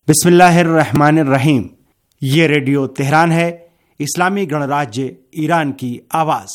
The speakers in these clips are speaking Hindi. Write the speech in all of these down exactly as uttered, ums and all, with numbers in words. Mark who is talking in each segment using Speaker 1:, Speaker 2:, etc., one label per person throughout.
Speaker 1: बिस्मिल्लाहिर्रहमानिर्रहीम। ये रेडियो तेहरान है, इस्लामी गणराज्य ईरान की आवाज़।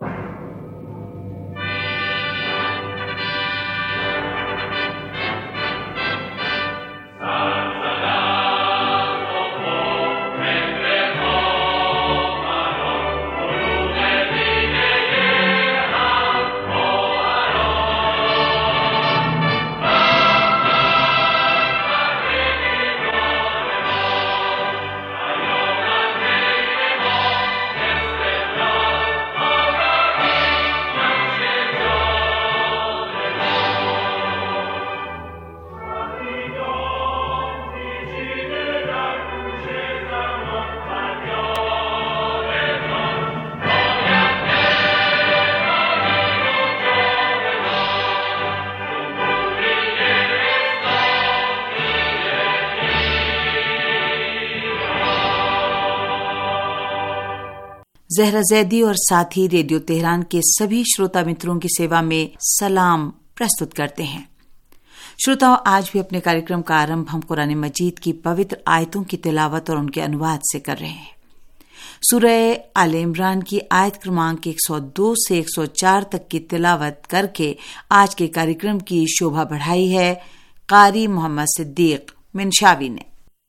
Speaker 2: जहरा जैदी और साथी रेडियो तेहरान के सभी श्रोता मित्रों की सेवा में सलाम प्रस्तुत करते हैं। श्रोताओं, आज भी अपने कार्यक्रम का आरंभ हम कुरान मजीद की पवित्र आयतों की तिलावत और उनके अनुवाद से कर रहे हैं। सूरह आले इमरान की आयत क्रमांक एक सौ दो से एक सौ चार तक की तिलावत करके आज के कार्यक्रम की शोभा बढ़ाई है कारी मोहम्मद सिद्दीक मिनशावी ने।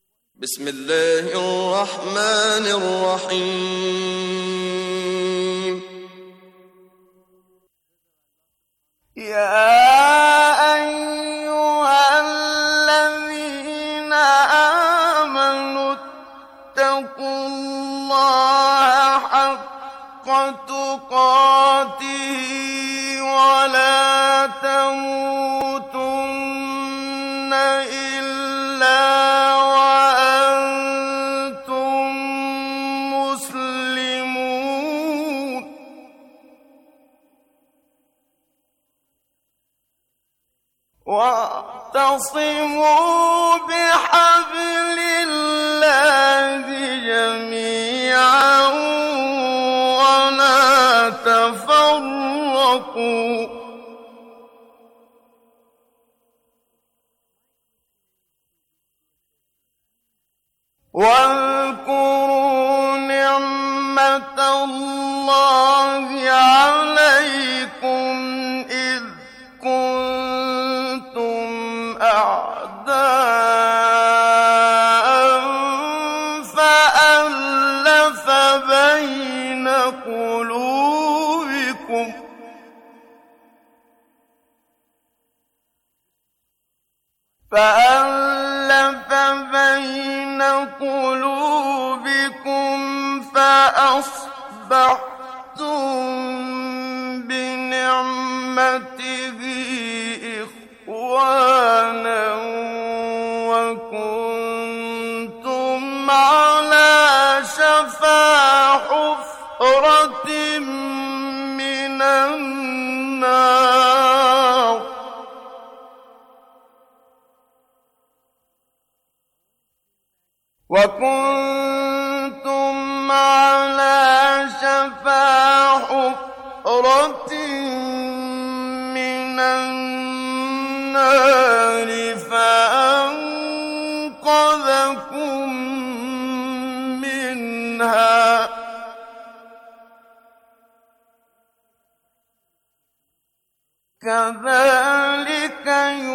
Speaker 3: बिस्मिल्लाहिर्रहमानिर्रहीम। या अय्युहल्लज़ीना आमनुत्तक़ुल्लाह हक़्क़ तुक़ातिही वला तमूतुन्ना इल्ला واعتصموا بحبل الله جميعا ولا تفرقوا واذكروا نعمة الله عليكم إذ كنتم أعداء فألف بين قلوبكم فألف بين قلوبكم فأصبحتم بنعمته إخوانا وكنتم على شفا حفرة من النار وكنتم على شفا حفرة من النار فأنقذكم منها كذلك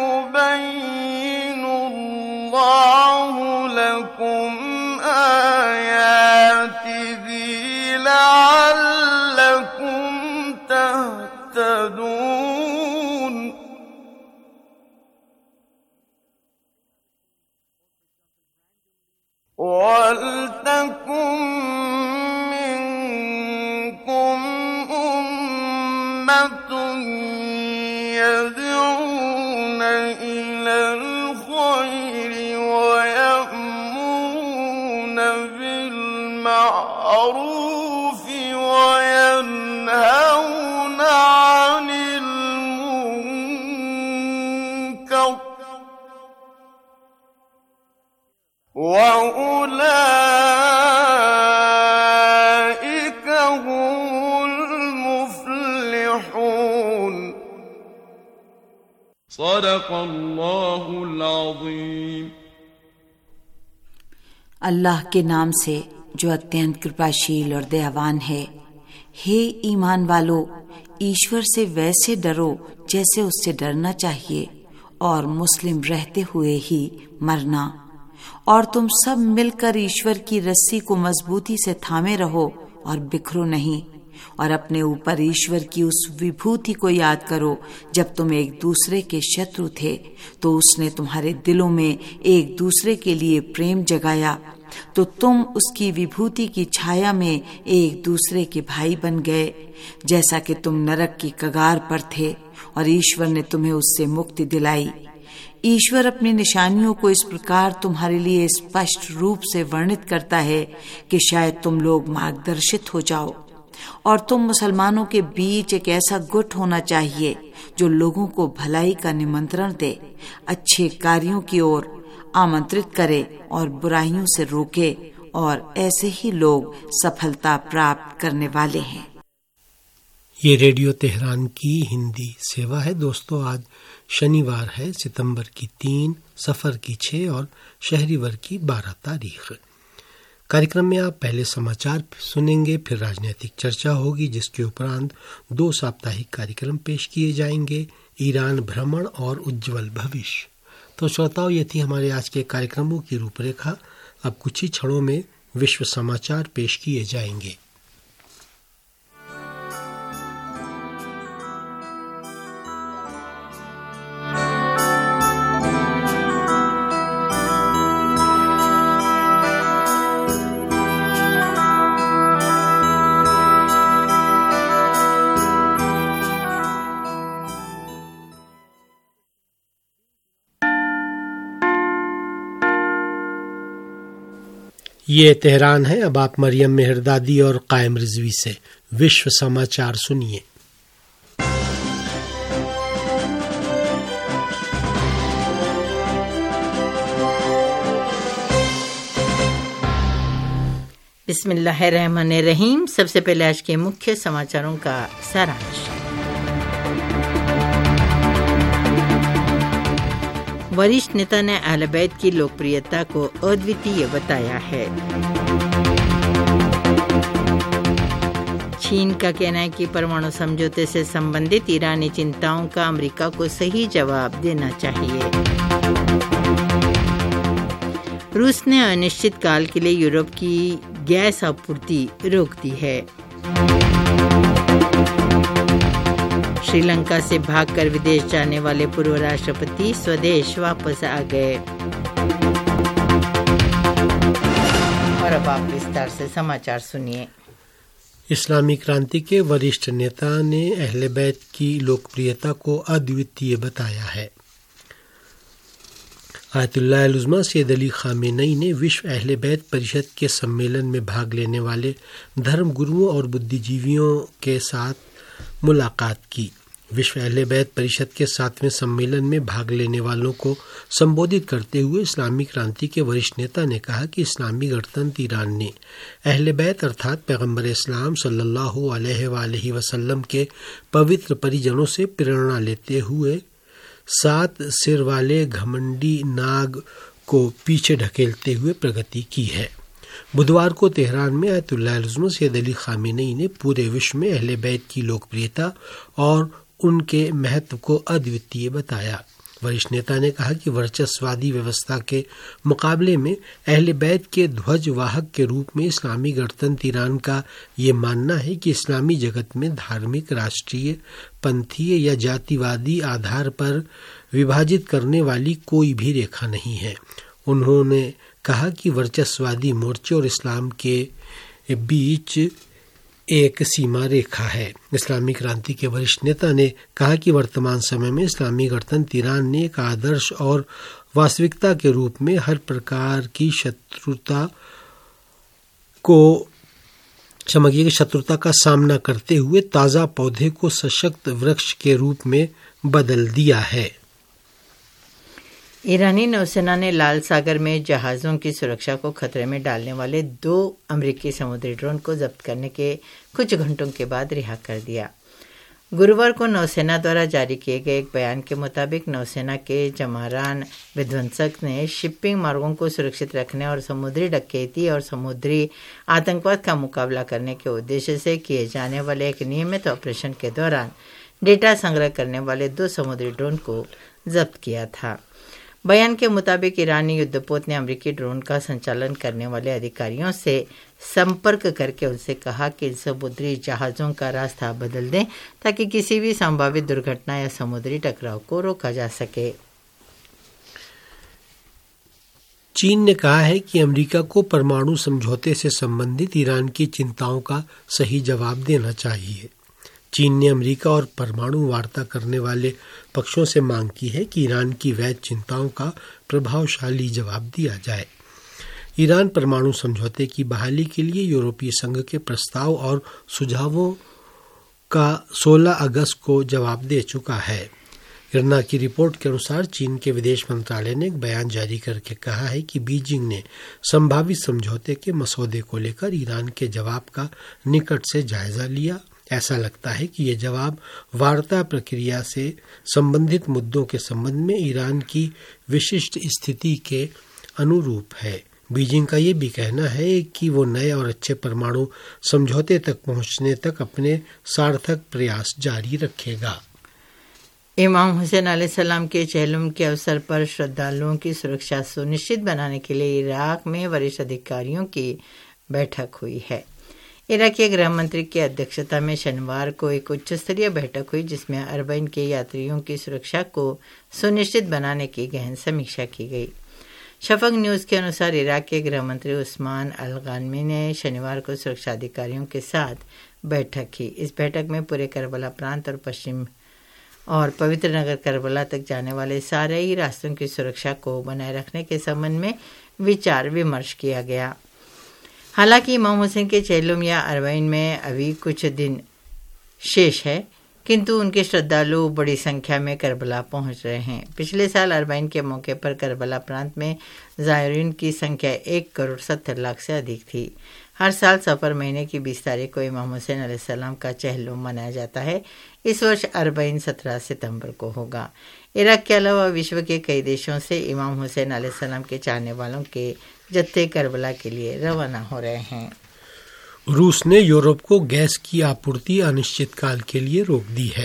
Speaker 3: يبين الله لكم آياته لعلكم تهتدون ولتكن منكم أمة يدعون إلى الخير ويأمرون بالمعروف وينهون عن المنكر وأولئك هم المفلحون صدق الله العظيم.
Speaker 2: अल्लाह के नाम से जो अत्यंत कृपाशील और दयावान है। हे ईमान वालो, ईश्वर से वैसे डरो जैसे उससे डरना चाहिए और मुस्लिम रहते हुए ही मरना। और तुम सब मिलकर ईश्वर की रस्सी को मजबूती से थामे रहो और बिखरो नहीं। और अपने ऊपर ईश्वर की उस विभूति को याद करो जब तुम एक दूसरे के शत्रु थे, तो उसने तुम्हारे दिलों में एक दूसरे के लिए प्रेम जगाया, तो तुम उसकी विभूति की छाया में एक दूसरे के भाई बन गए। जैसा कि तुम नरक की कगार पर थे और ईश्वर ने तुम्हें उससे मुक्ति दिलाई। ईश्वर अपनी निशानियों को इस प्रकार तुम्हारे लिए स्पष्ट रूप से वर्णित करता है कि शायद तुम लोग मार्गदर्शित हो जाओ। और तुम मुसलमानों के बीच एक ऐसा गुट होना चाहिए जो लोगों को भलाई का निमंत्रण दे, अच्छे कार्यों की ओर आमंत्रित करे और बुराइयों से रोके, और ऐसे ही लोग सफलता प्राप्त करने वाले हैं।
Speaker 4: ये रेडियो तेहरान की हिंदी सेवा है। दोस्तों, आज शनिवार है, सितंबर की तीन, सफर की छह और शहरीवर की बारह तारीख। कार्यक्रम में आप पहले समाचार सुनेंगे, फिर राजनीतिक चर्चा होगी, जिसके उपरांत दो साप्ताहिक कार्यक्रम पेश किए जाएंगे, ईरान भ्रमण और उज्जवल भविष्य। तो श्रोताओं, ये थी हमारे आज के कार्यक्रमों की रूपरेखा। अब कुछ ही क्षणों में विश्व समाचार पेश किए जाएंगे। ये तेहरान है। अब आप मरियम मेहरदादी और कायम रिजवी से विश्व समाचार सुनिए।
Speaker 5: बिस्मिल्लाहिर्रहमानिर्रहीम। सबसे पहले आज के मुख्य समाचारों का सारांश। वरिष्ठ नेता ने अहले बैत की लोकप्रियता को अद्वितीय बताया है। चीन का कहना है कि परमाणु समझौते से संबंधित ईरानी चिंताओं का अमेरिका को सही जवाब देना चाहिए। रूस ने अनिश्चित काल के लिए यूरोप की गैस आपूर्ति रोक दी है। श्रीलंका से भागकर विदेश जाने वाले पूर्व राष्ट्रपति स्वदेश वापस आ गए। और अब आप विस्तार से समाचार सुनिए।
Speaker 4: इस्लामी क्रांति के वरिष्ठ नेता ने अहले बैत की लोकप्रियता को अद्वितीय बताया है। आयतुल्लाह अल-उज़्मा सैयद अली खामेनी ने विश्व अहले बैत परिषद के सम्मेलन में भाग लेने वाले धर्म गुरुओं और बुद्धिजीवियों के साथ मुलाकात की। विश्व अहले बैत परिषद के सातवें सम्मेलन में भाग लेने वालों को संबोधित करते हुए इस्लामी क्रांति के वरिष्ठ नेता ने कहा कि इस्लामी गणतंत्र ईरान ने अहले बैत अर्थात पैगम्बर इस्लाम सल्लल्लाहु अलैहि वसल्लम के पवित्र परिजनों से प्रेरणा लेते हुए सात सिर वाले घमंडी नाग को पीछे ढकेलते हुए प्रगति की है। बुधवार को तेहरान में आयतुल्लाह अल-उज़्मा सैयद अली खामेनी ने पूरे विश्व में अहले बैत की लोकप्रियता और उनके महत्व को अद्वितीय बताया। वरिष्ठ नेता ने कहा कि वर्चस्ववादी व्यवस्था के मुकाबले में अहले बैत के ध्वज वाहक के रूप में इस्लामी गणतंत्र ईरान का ये मानना है कि इस्लामी जगत में धार्मिक, राष्ट्रीय, पंथीय या जातिवादी आधार पर विभाजित करने वाली कोई भी रेखा नहीं है। उन्होंने कहा कि वर्चस्ववादी मोर्चे और इस्लाम के बीच एक सीमा रेखा है। इस्लामी क्रांति के वरिष्ठ नेता ने कहा कि वर्तमान समय में इस्लामी गणतंत्र ईरान ने एक आदर्श और वास्तविकता के रूप में हर प्रकार की शत्रुता को समझिए शत्रुता का सामना करते हुए ताज़ा पौधे को सशक्त वृक्ष के रूप में बदल दिया है।
Speaker 5: ईरानी नौसेना ने लाल सागर में जहाज़ों की सुरक्षा को खतरे में डालने वाले दो अमेरिकी समुद्री ड्रोन को जब्त करने के कुछ घंटों के बाद रिहा कर दिया। गुरुवार को नौसेना द्वारा जारी किए गए एक बयान के मुताबिक नौसेना के जमारान विध्वंसक ने शिपिंग मार्गों को सुरक्षित रखने और समुद्री डकैती और समुद्री आतंकवाद का मुकाबला करने के उद्देश्य से किए जाने वाले एक नियमित ऑपरेशन के दौरान डेटा संग्रह करने वाले दो समुद्री ड्रोन को जब्त किया था। बयान के मुताबिक ईरानी युद्धपोत ने अमेरिकी ड्रोन का संचालन करने वाले अधिकारियों से संपर्क करके उनसे कहा कि इन समुद्री जहाज़ों का रास्ता बदल दें ताकि किसी भी संभावित दुर्घटना या समुद्री टकराव को रोका जा सके।
Speaker 4: चीन ने कहा है कि अमेरिका को परमाणु समझौते से संबंधित ईरान की चिंताओं का सही जवाब देना चाहिए। चीन ने अमेरिका और परमाणु वार्ता करने वाले पक्षों से मांग की है कि ईरान की वैध चिंताओं का प्रभावशाली जवाब दिया जाए। ईरान परमाणु समझौते की बहाली के लिए यूरोपीय संघ के प्रस्ताव और सुझावों का सोलह अगस्त को जवाब दे चुका है। इरना की रिपोर्ट के अनुसार चीन के विदेश मंत्रालय ने एक बयान जारी करके कहा है कि बीजिंग ने संभावित समझौते के मसौदे को लेकर ईरान के जवाब का निकट से जायजा लिया। ऐसा लगता है कि ये जवाब वार्ता प्रक्रिया से संबंधित मुद्दों के संबंध में ईरान की विशिष्ट स्थिति के अनुरूप है। बीजिंग का ये भी कहना है कि वो नए और अच्छे परमाणु समझौते तक पहुंचने तक अपने सार्थक प्रयास जारी रखेगा।
Speaker 5: इमाम हुसैन अलैहिस्सलाम के चहलुम के अवसर पर श्रद्धालुओं की सुरक्षा सुनिश्चित बनाने के लिए इराक में वरिष्ठ अधिकारियों की बैठक हुई है। इराक के गृह मंत्री की अध्यक्षता में शनिवार को एक उच्च स्तरीय बैठक हुई जिसमें अरबईन के यात्रियों की सुरक्षा को सुनिश्चित बनाने की गहन समीक्षा की गई। शफक न्यूज़ के अनुसार इराक के गृह मंत्री उस्मान अल गानमी ने शनिवार को सुरक्षा अधिकारियों के साथ बैठक की। इस बैठक में पूरे करबला प्रांत और पश्चिम और पवित्र नगर करबला तक जाने वाले सारे ही रास्तों की सुरक्षा को बनाए रखने के संबंध में विचार विमर्श किया गया। हालांकि इमाम हुसैन के चहलुम या अरबईन में अभी कुछ दिन शेष है, किंतु उनके श्रद्धालु बड़ी संख्या में करबला पहुंच रहे हैं। पिछले साल अरबईन के मौके पर करबला प्रांत में ज़ायरीन की संख्या एक करोड़ सत्तर लाख से अधिक थी। हर साल सफर महीने की बीस तारीख को इमाम हुसैन अलैहिस्सलाम का चहलुम मनाया जाता है। इस वर्ष अरबईन सत्रह सितंबर को होगा। इराक के अलावा विश्व के कई देशों से इमाम हुसैन अलैहिस्सलाम के चाहने वालों के जत्थे करबला के लिए रवाना हो रहे हैं।
Speaker 4: रूस ने यूरोप को गैस की आपूर्ति अनिश्चितकाल के लिए रोक दी है।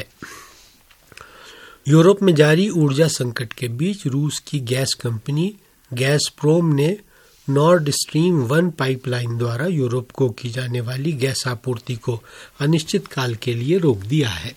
Speaker 4: यूरोप में जारी ऊर्जा संकट के बीच रूस की गैस कंपनी गैसप्रोम ने नॉर्ड स्ट्रीम वन पाइपलाइन द्वारा यूरोप को की जाने वाली गैस आपूर्ति को अनिश्चितकाल के लिए रोक दिया है।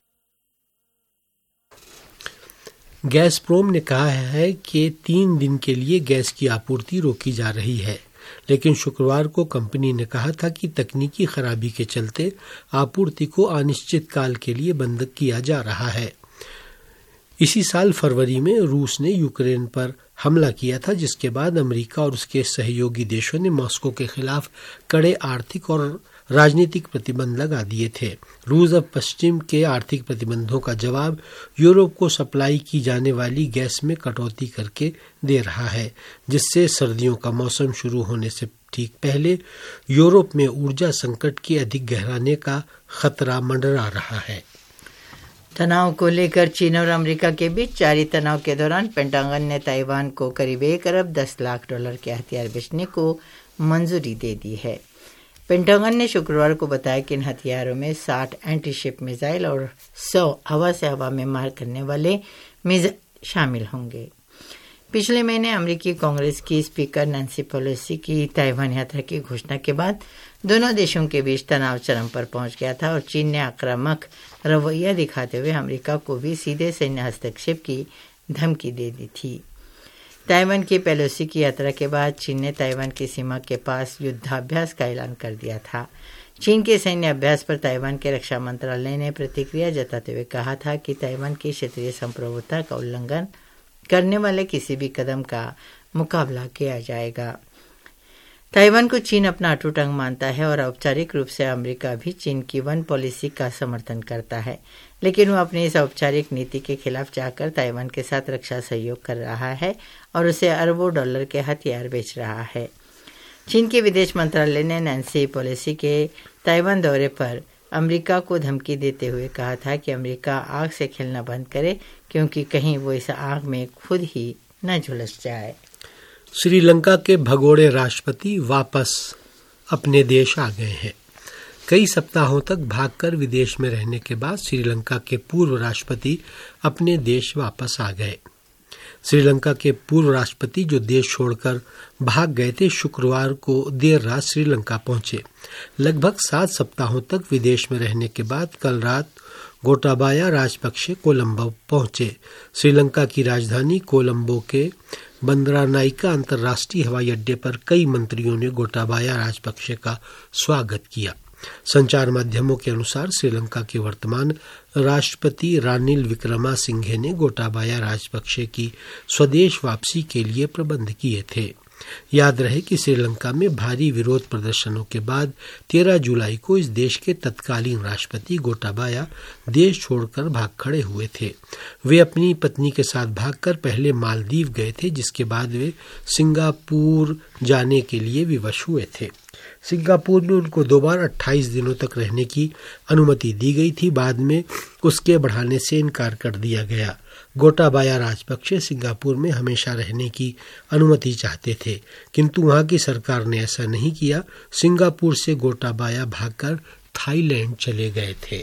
Speaker 4: गैसप्रोम ने कहा है कि तीन दिन के लिए गैस की आपूर्ति रोकी जा रही है, लेकिन शुक्रवार को कंपनी ने कहा था कि तकनीकी खराबी के चलते आपूर्ति को अनिश्चितकाल के लिए बंद किया जा रहा है। इसी साल फरवरी में रूस ने यूक्रेन पर हमला किया था, जिसके बाद अमेरिका और उसके सहयोगी देशों ने मॉस्को के खिलाफ कड़े आर्थिक और राजनीतिक प्रतिबंध लगा दिए थे। रूस अब पश्चिम के आर्थिक प्रतिबंधों का जवाब यूरोप को सप्लाई की जाने वाली गैस में कटौती करके दे रहा है, जिससे सर्दियों का मौसम शुरू होने से ठीक पहले यूरोप में ऊर्जा संकट के अधिक गहराने का खतरा मंडरा रहा है।
Speaker 5: तनाव को लेकर चीन और अमेरिका के बीच जारी तनाव के दौरान पेंटागन ने ताइवान को करीब एक अरब दस लाख डॉलर के हथियार बेचने को मंजूरी दे दी है। पेंटागन ने शुक्रवार को बताया कि इन हथियारों में साठ एंटीशिप मिसाइल और सौ हवा से हवा में मार करने वाले मिसाइल शामिल होंगे। पिछले महीने अमेरिकी कांग्रेस की स्पीकर नैन्सी पेलोसी की ताइवान यात्रा की घोषणा के बाद दोनों देशों के बीच तनाव चरम पर पहुंच गया था और चीन ने आक्रामक रवैया दिखाते हुए अमेरिका को भी सीधे सैन्य हस्तक्षेप की धमकी दे दी थी। ताइवान की पेलोसी की यात्रा के बाद चीन ने ताइवान की सीमा के पास युद्धाभ्यास का ऐलान कर दिया था। चीन के सैन्य अभ्यास पर ताइवान के रक्षा मंत्रालय ने प्रतिक्रिया जताते हुए कहा था कि ताइवान की क्षेत्रीय संप्रभुता का उल्लंघन करने वाले किसी भी कदम का मुकाबला किया जाएगा। ताइवान को चीन अपना अटूट अंग मानता है और औपचारिक रूप से अमेरिका भी चीन की वन पॉलिसी का समर्थन करता है, लेकिन वह अपनी इस औपचारिक नीति के खिलाफ जाकर ताइवान के साथ रक्षा सहयोग कर रहा है और उसे अरबों डॉलर के हथियार बेच रहा है। चीन के विदेश मंत्रालय ने नैन्सी पेलोसी के ताइवान दौरे पर अमेरिका को धमकी देते हुए कहा था कि अमेरिका आग से खेलना बंद करे, क्योंकि कहीं वो इस आग में खुद ही न झुलस जाए।
Speaker 4: श्रीलंका के भगोड़े राष्ट्रपति वापस अपने देश आ गए हैं। कई सप्ताहों तक भागकर विदेश में रहने के बाद श्रीलंका के पूर्व राष्ट्रपति अपने देश वापस आ गए। श्रीलंका के पूर्व राष्ट्रपति जो देश छोड़कर भाग गए थे, शुक्रवार को देर रात श्रीलंका पहुंचे। लगभग सात सप्ताहों तक विदेश में रहने के बाद कल रात गोटाबाया राजपक्षे कोलंबो पहुंचे। श्रीलंका की राजधानी कोलंबो के बंदरानाइका अंतर्राष्ट्रीय हवाई अड्डे पर कई मंत्रियों ने गोटाबाया राजपक्षे का स्वागत किया। संचार माध्यमों के अनुसार श्रीलंका के वर्तमान राष्ट्रपति रानिल विक्रमासिंघे ने गोटाबाया राजपक्षे की स्वदेश वापसी के लिए प्रबंध किए थे। याद रहे कि श्रीलंका में भारी विरोध प्रदर्शनों के बाद तेरह जुलाई को इस देश के तत्कालीन राष्ट्रपति गोटाबाया देश छोड़कर भाग खड़े हुए थे। वे अपनी पत्नी के साथ भागकर पहले मालदीव गए थे, जिसके बाद वे सिंगापुर जाने के लिए विवश हुए थे। सिंगापुर में उनको दोबारा अट्ठाईस दिनों तक रहने की अनुमति दी गई थी। बाद में उसके बढ़ाने से इनकार कर दिया गया। गोटाबाया राजपक्षे सिंगापुर में हमेशा रहने की अनुमति चाहते थे, किंतु वहां की सरकार ने ऐसा नहीं किया। सिंगापुर से गोटाबाया भागकर थाईलैंड चले गए थे।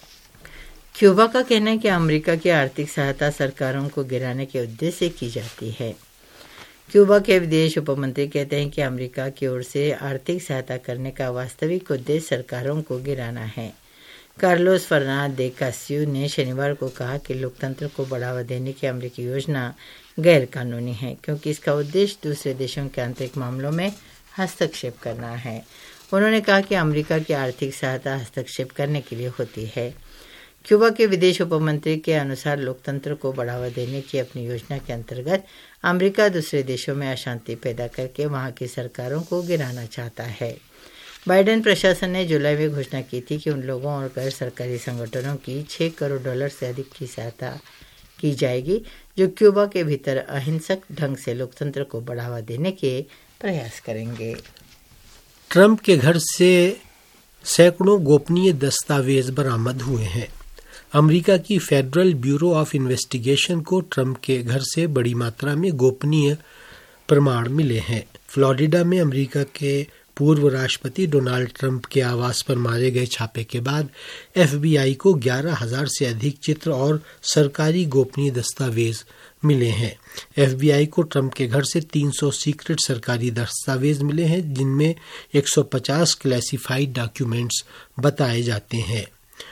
Speaker 5: क्यूबा का कहना है कि अमेरिका की आर्थिक सहायता सरकारों को गिराने के उद्देश्य से की जाती है। क्यूबा के विदेश उपमंत्री कहते हैं कि अमेरिका की ओर से आर्थिक सहायता करने का वास्तविक उद्देश्य सरकारों को गिराना है। कार्लोस फर्नांड दे कास्यू ने शनिवार को कहा कि लोकतंत्र को बढ़ावा देने की अमेरिकी योजना गैर कानूनी है, क्योंकि इसका उद्देश्य दूसरे देशों के आंतरिक मामलों में हस्तक्षेप करना है। उन्होंने कहा कि अमेरिका की आर्थिक सहायता हस्तक्षेप करने के लिए होती है। क्यूबा के विदेश उपमंत्री के अनुसार लोकतंत्र को बढ़ावा देने की अपनी योजना के अंतर्गत अमेरिका दूसरे देशों में अशांति पैदा करके वहां की सरकारों को गिराना चाहता है। बाइडेन प्रशासन ने जुलाई में घोषणा की थी कि उन लोगों और गैर सरकारी संगठनों की छह करोड़ डॉलर से अधिक की सहायता की जाएगी, जो क्यूबा के भीतर अहिंसक ढंग से लोकतंत्र को बढ़ावा देने के प्रयास करेंगे।
Speaker 4: ट्रंप के घर से सैकड़ों गोपनीय दस्तावेज बरामद हुए हैं। अमेरिका की फेडरल ब्यूरो ऑफ इन्वेस्टिगेशन को ट्रंप के घर से बड़ी मात्रा में गोपनीय प्रमाण मिले हैं। फ्लोरिडा में अमेरिका के पूर्व राष्ट्रपति डोनाल्ड ट्रंप के आवास पर मारे गए छापे के बाद एफबीआई को ग्यारह हजार से अधिक चित्र और सरकारी गोपनीय दस्तावेज मिले हैं। एफबीआई को ट्रंप के घर से तीन सौ सीक्रेट सरकारी दस्तावेज मिले हैं, जिनमें एक सौ पचास क्लासिफाइड डॉक्यूमेंट्स बताए जाते हैं।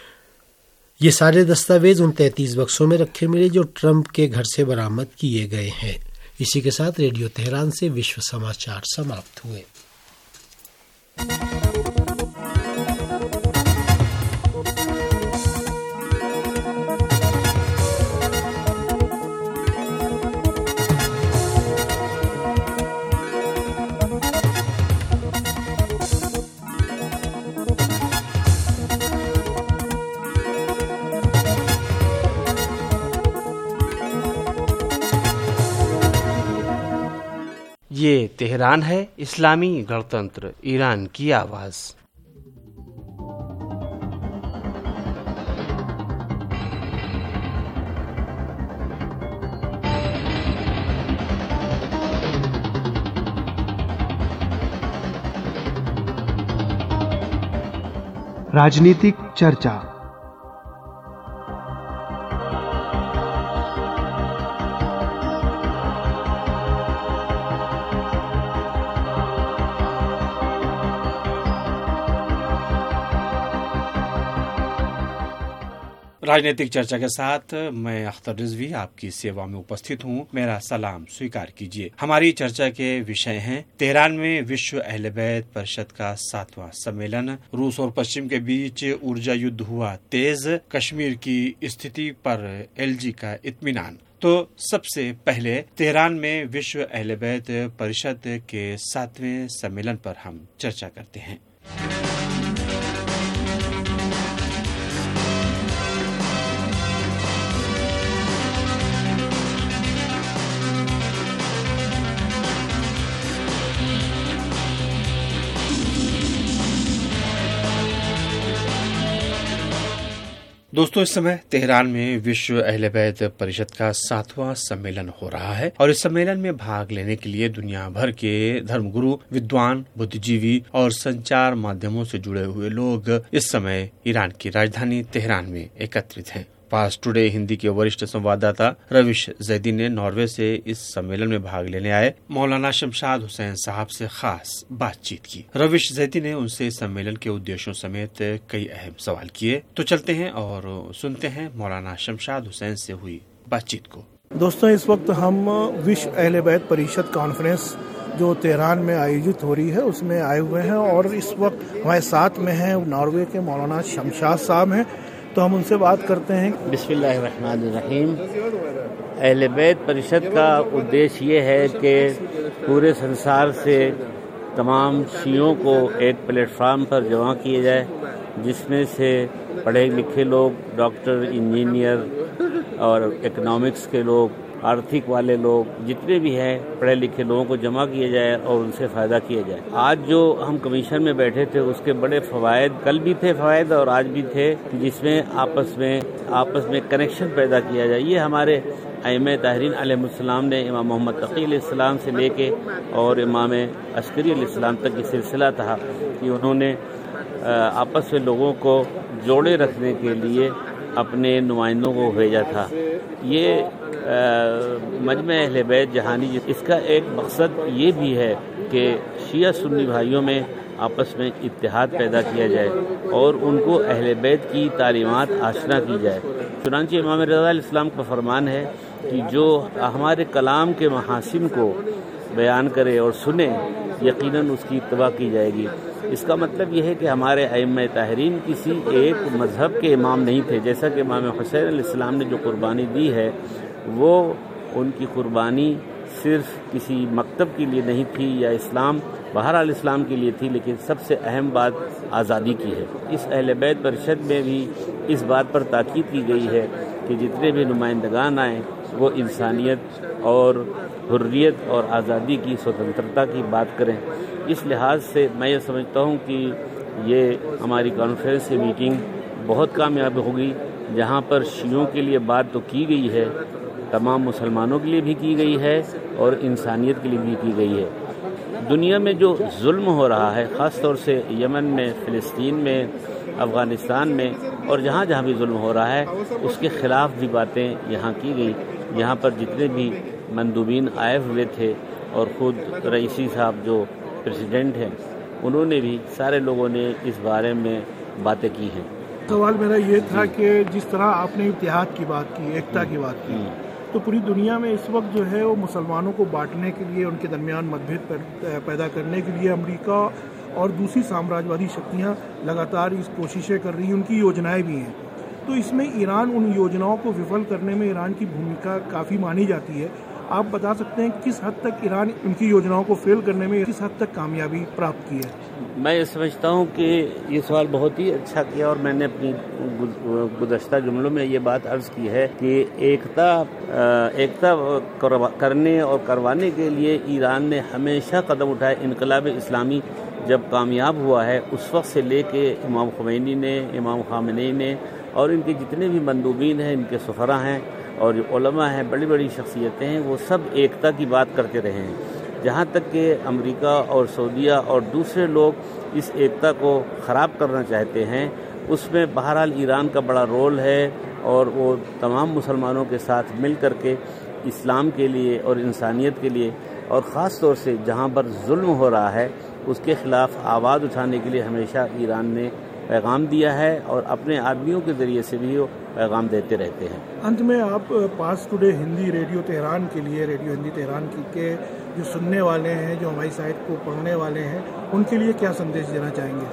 Speaker 4: ये सारे दस्तावेज उन तैंतीस बक्सों में रखे मिले जो ट्रंप के घर से बरामद किए गए हैं। इसी के साथ रेडियो तेहरान से विश्व समाचार समाप्त हुए।
Speaker 1: ये तेहरान है, इस्लामी गणतंत्र ईरान की आवाज।
Speaker 6: राजनीतिक चर्चा।
Speaker 1: राजनीतिक चर्चा के साथ मैं अख्तर रिजवी आपकी सेवा में उपस्थित हूं। मेरा सलाम स्वीकार कीजिए। हमारी चर्चा के विषय हैं तेहरान में विश्व अहले बैत परिषद का सातवां सम्मेलन, रूस और पश्चिम के बीच ऊर्जा युद्ध हुआ तेज, कश्मीर की स्थिति पर एलजी का इत्मीनान। तो सबसे पहले तेहरान में विश्व अहले बैत परिषद के सातवें सम्मेलन पर हम चर्चा करते हैं। दोस्तों, इस समय तेहरान में विश्व अहले बैत परिषद का सातवां सम्मेलन हो रहा है और इस सम्मेलन में भाग लेने के लिए दुनिया भर के धर्मगुरु, विद्वान, बुद्धिजीवी और संचार माध्यमों से जुड़े हुए लोग इस समय ईरान की राजधानी तेहरान में एकत्रित हैं। पास टुडे हिंदी के वरिष्ठ संवाददाता रविश जैदी ने नॉर्वे से इस सम्मेलन में भाग लेने आए मौलाना शमशाद हुसैन साहब से खास बातचीत की। रविश जैदी ने उनसे इस सम्मेलन के उद्देश्यों समेत कई अहम सवाल किए। तो चलते हैं और सुनते हैं मौलाना शमशाद हुसैन से हुई बातचीत को।
Speaker 7: दोस्तों, इस वक्त हम विश्व अहले बैत परिषद कॉन्फ्रेंस जो तेहरान में आयोजित हो रही है उसमें आए हुए हैं और इस वक्त हमारे साथ में हैं नॉर्वे के मौलाना शमशाद साहब हैं। तो हम उनसे बात करते हैं।
Speaker 8: बिस्मिल्लाहिर्रहमानिर्रहीम। अहले बैत परिषद का उद्देश्य ये है कि पूरे संसार से तमाम शियों को एक प्लेटफार्म पर जमा किया जाए, जिसमें से पढ़े लिखे लोग, डॉक्टर, इंजीनियर और इकोनॉमिक्स के लोग, आर्थिक वाले लोग, जितने भी हैं पढ़े लिखे लोगों को जमा किया जाए और उनसे फ़ायदा किया जाए। आज जो हम कमीशन में बैठे थे उसके बड़े फ़वायद कल भी थे फ़वायद और आज भी थे, जिसमें आपस में आपस में कनेक्शन पैदा किया जाए। ये हमारे अइम्मा ताहरीन अलैहिस्सलाम ने इमाम मोहम्मद तक़ी अलैहिस्सलाम से लेके और इमाम अस्करी अलैहिस्सलाम तक ये सिलसिला था कि उन्होंने आपस में लोगों को जोड़े रखने के लिए अपने नुमाइंदों को भेजा था। ये मजमे अहले बैत जहानी, इसका एक मकसद ये भी है कि शिया सुन्नी भाइयों में आपस में इत्तेहाद पैदा किया जाए और उनको अहले बैत की तालीमात आशना की जाए। चुनांचे इमाम रज़ा अलैहिस्सलाम का फरमान है कि जो हमारे कलाम के महासिन को बयान करे और सुने, यकीनन उसकी इत्तबा की जाएगी। इसका मतलब यह है कि हमारे अइम्मा ताहरीन किसी एक मज़हब के इमाम नहीं थे। जैसा कि इमाम हुसैन अलैहिस्सलाम ने जो कुर्बानी दी है, वो उनकी कुर्बानी सिर्फ किसी मकतब के लिए नहीं थी या इस्लाम बहरहाल इस्लाम के लिए थी, लेकिन सबसे अहम बात आज़ादी की है। इस अहले बैत परिषद में भी इस बात पर ताकीद की गई है कि जितने भी नुमाइंदगान आए वो इंसानियत और हुर्रियत और आज़ादी की, स्वतंत्रता की बात करें। इस लिहाज से मैं ये समझता हूँ कि ये हमारी कॉन्फ्रेंस की मीटिंग बहुत कामयाब होगी, जहाँ पर शियों के लिए बात तो की गई है, तमाम मुसलमानों के लिए भी की गई है और इंसानियत के लिए भी की गई है। दुनिया में जो जुल्म हो रहा है, ख़ास तौर से यमन में, फ़िलिस्तीन में, अफ़गानिस्तान में और जहाँ जहाँ भी जुल्म हो रहा है, उसके ख़िलाफ़ भी बातें यहाँ की गई। यहाँ पर जितने भी मंदूबीन आए हुए थे और ख़ुद रईसी साहब जो प्रेसिडेंट हैं, उन्होंने भी, सारे लोगों ने इस बारे में बातें की हैं।
Speaker 7: सवाल मेरा ये था कि जिस तरह आपने इत्तेहाद की बात की, एकता की बात की, तो पूरी दुनिया में इस वक्त जो है वो मुसलमानों को बांटने के लिए, उनके दरमियान मतभेद पैदा करने के लिए अमेरिका और दूसरी साम्राज्यवादी शक्तियां लगातार इस कोशिशें कर रही हैं, उनकी योजनाएं भी हैं। तो इसमें ईरान, उन योजनाओं को विफल करने में ईरान की भूमिका काफ़ी मानी जाती है। आप बता सकते हैं किस हद तक ईरान उनकी योजनाओं को फेल करने में किस हद तक कामयाबी प्राप्त की है?
Speaker 8: मैं ये समझता हूँ कि ये सवाल बहुत ही अच्छा किया और मैंने अपनी गुज़श्ता जुमलों में ये बात अर्ज़ की है कि एकता एकता करने और करवाने के लिए ईरान ने हमेशा कदम उठाए। इनकलाब इस्लामी जब कामयाब हुआ है, उस वक्त से लेके इमाम खुमैनी ने, इमाम खामेनी ने और इनके जितने भी मंदूबीन हैं, इनके सफ़रा हैं और जो उलमा हैं, बड़ी बड़ी शख्सियतें हैं, वो सब एकता की बात करते रहे हैं। जहाँ तक कि अमेरिका और सऊदीया और दूसरे लोग इस एकता को ख़राब करना चाहते हैं, उसमें बहरहाल ईरान का बड़ा रोल है और वो तमाम मुसलमानों के साथ मिल कर के इस्लाम के लिए और इंसानियत के लिए और ख़ास तौर से जहाँ पर जुल्म हो रहा है उसके ख़िलाफ़ आवाज़ उठाने के लिए हमेशा ईरान ने पैगाम दिया है और अपने आदमियों के ज़रिए से भी वो पैगाम देते रहते हैं।
Speaker 7: अंत में आप Pars Today Hindi radio Tehran के लिए, रेडियो हिंदी तेहरान की के जो सुनने वाले हैं, जो हमारी साइट को पढ़ने वाले हैं, उनके लिए क्या संदेश देना चाहेंगे?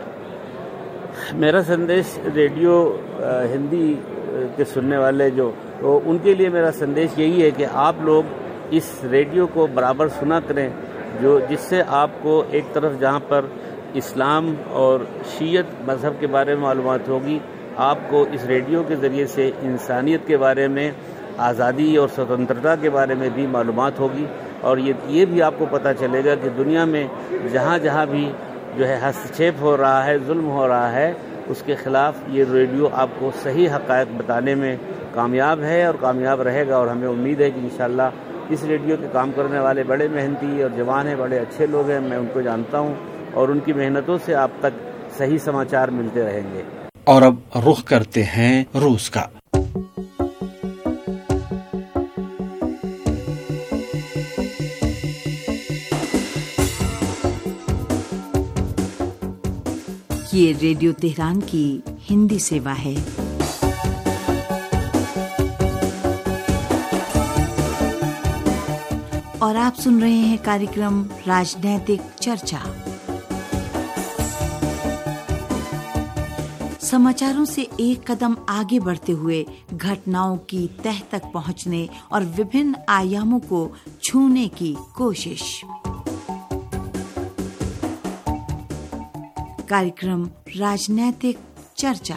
Speaker 8: मेरा संदेश रेडियो हिंदी के सुनने वाले जो, तो उनके लिए मेरा संदेश यही है कि आप लोग इस रेडियो को बराबर सुना करें, जो जिससे आपको एक तरफ जहाँ पर इस्लाम और शीयत मज़हब के बारे में मालूमात होगी, आपको इस रेडियो के ज़रिए से इंसानियत के बारे में, आज़ादी और स्वतंत्रता के बारे में भी मालूमात होगी और ये ये भी आपको पता चलेगा कि दुनिया में जहाँ जहाँ भी जो है हस्तक्षेप हो रहा है, जुल्म हो रहा है, उसके ख़िलाफ़ ये रेडियो आपको सही हक़ाइक़ बताने में कामयाब है और कामयाब रहेगा। और हमें उम्मीद है कि इंशाअल्लाह इस रेडियो के काम करने वाले बड़े मेहनती और जवान हैं, बड़े अच्छे लोग हैं, मैं उनको जानता हूँ और उनकी मेहनतों से आप तक सही समाचार मिलते रहेंगे।
Speaker 1: और अब रुख करते हैं रूस का।
Speaker 2: ये रेडियो तेहरान की हिंदी सेवा है। और आप सुन रहे हैं कार्यक्रम राजनैतिक चर्चा। समाचारों से एक कदम आगे बढ़ते हुए घटनाओं की तह तक पहुंचने और विभिन्न आयामों को छूने की कोशिश। कार्यक्रम राजनैतिक चर्चा।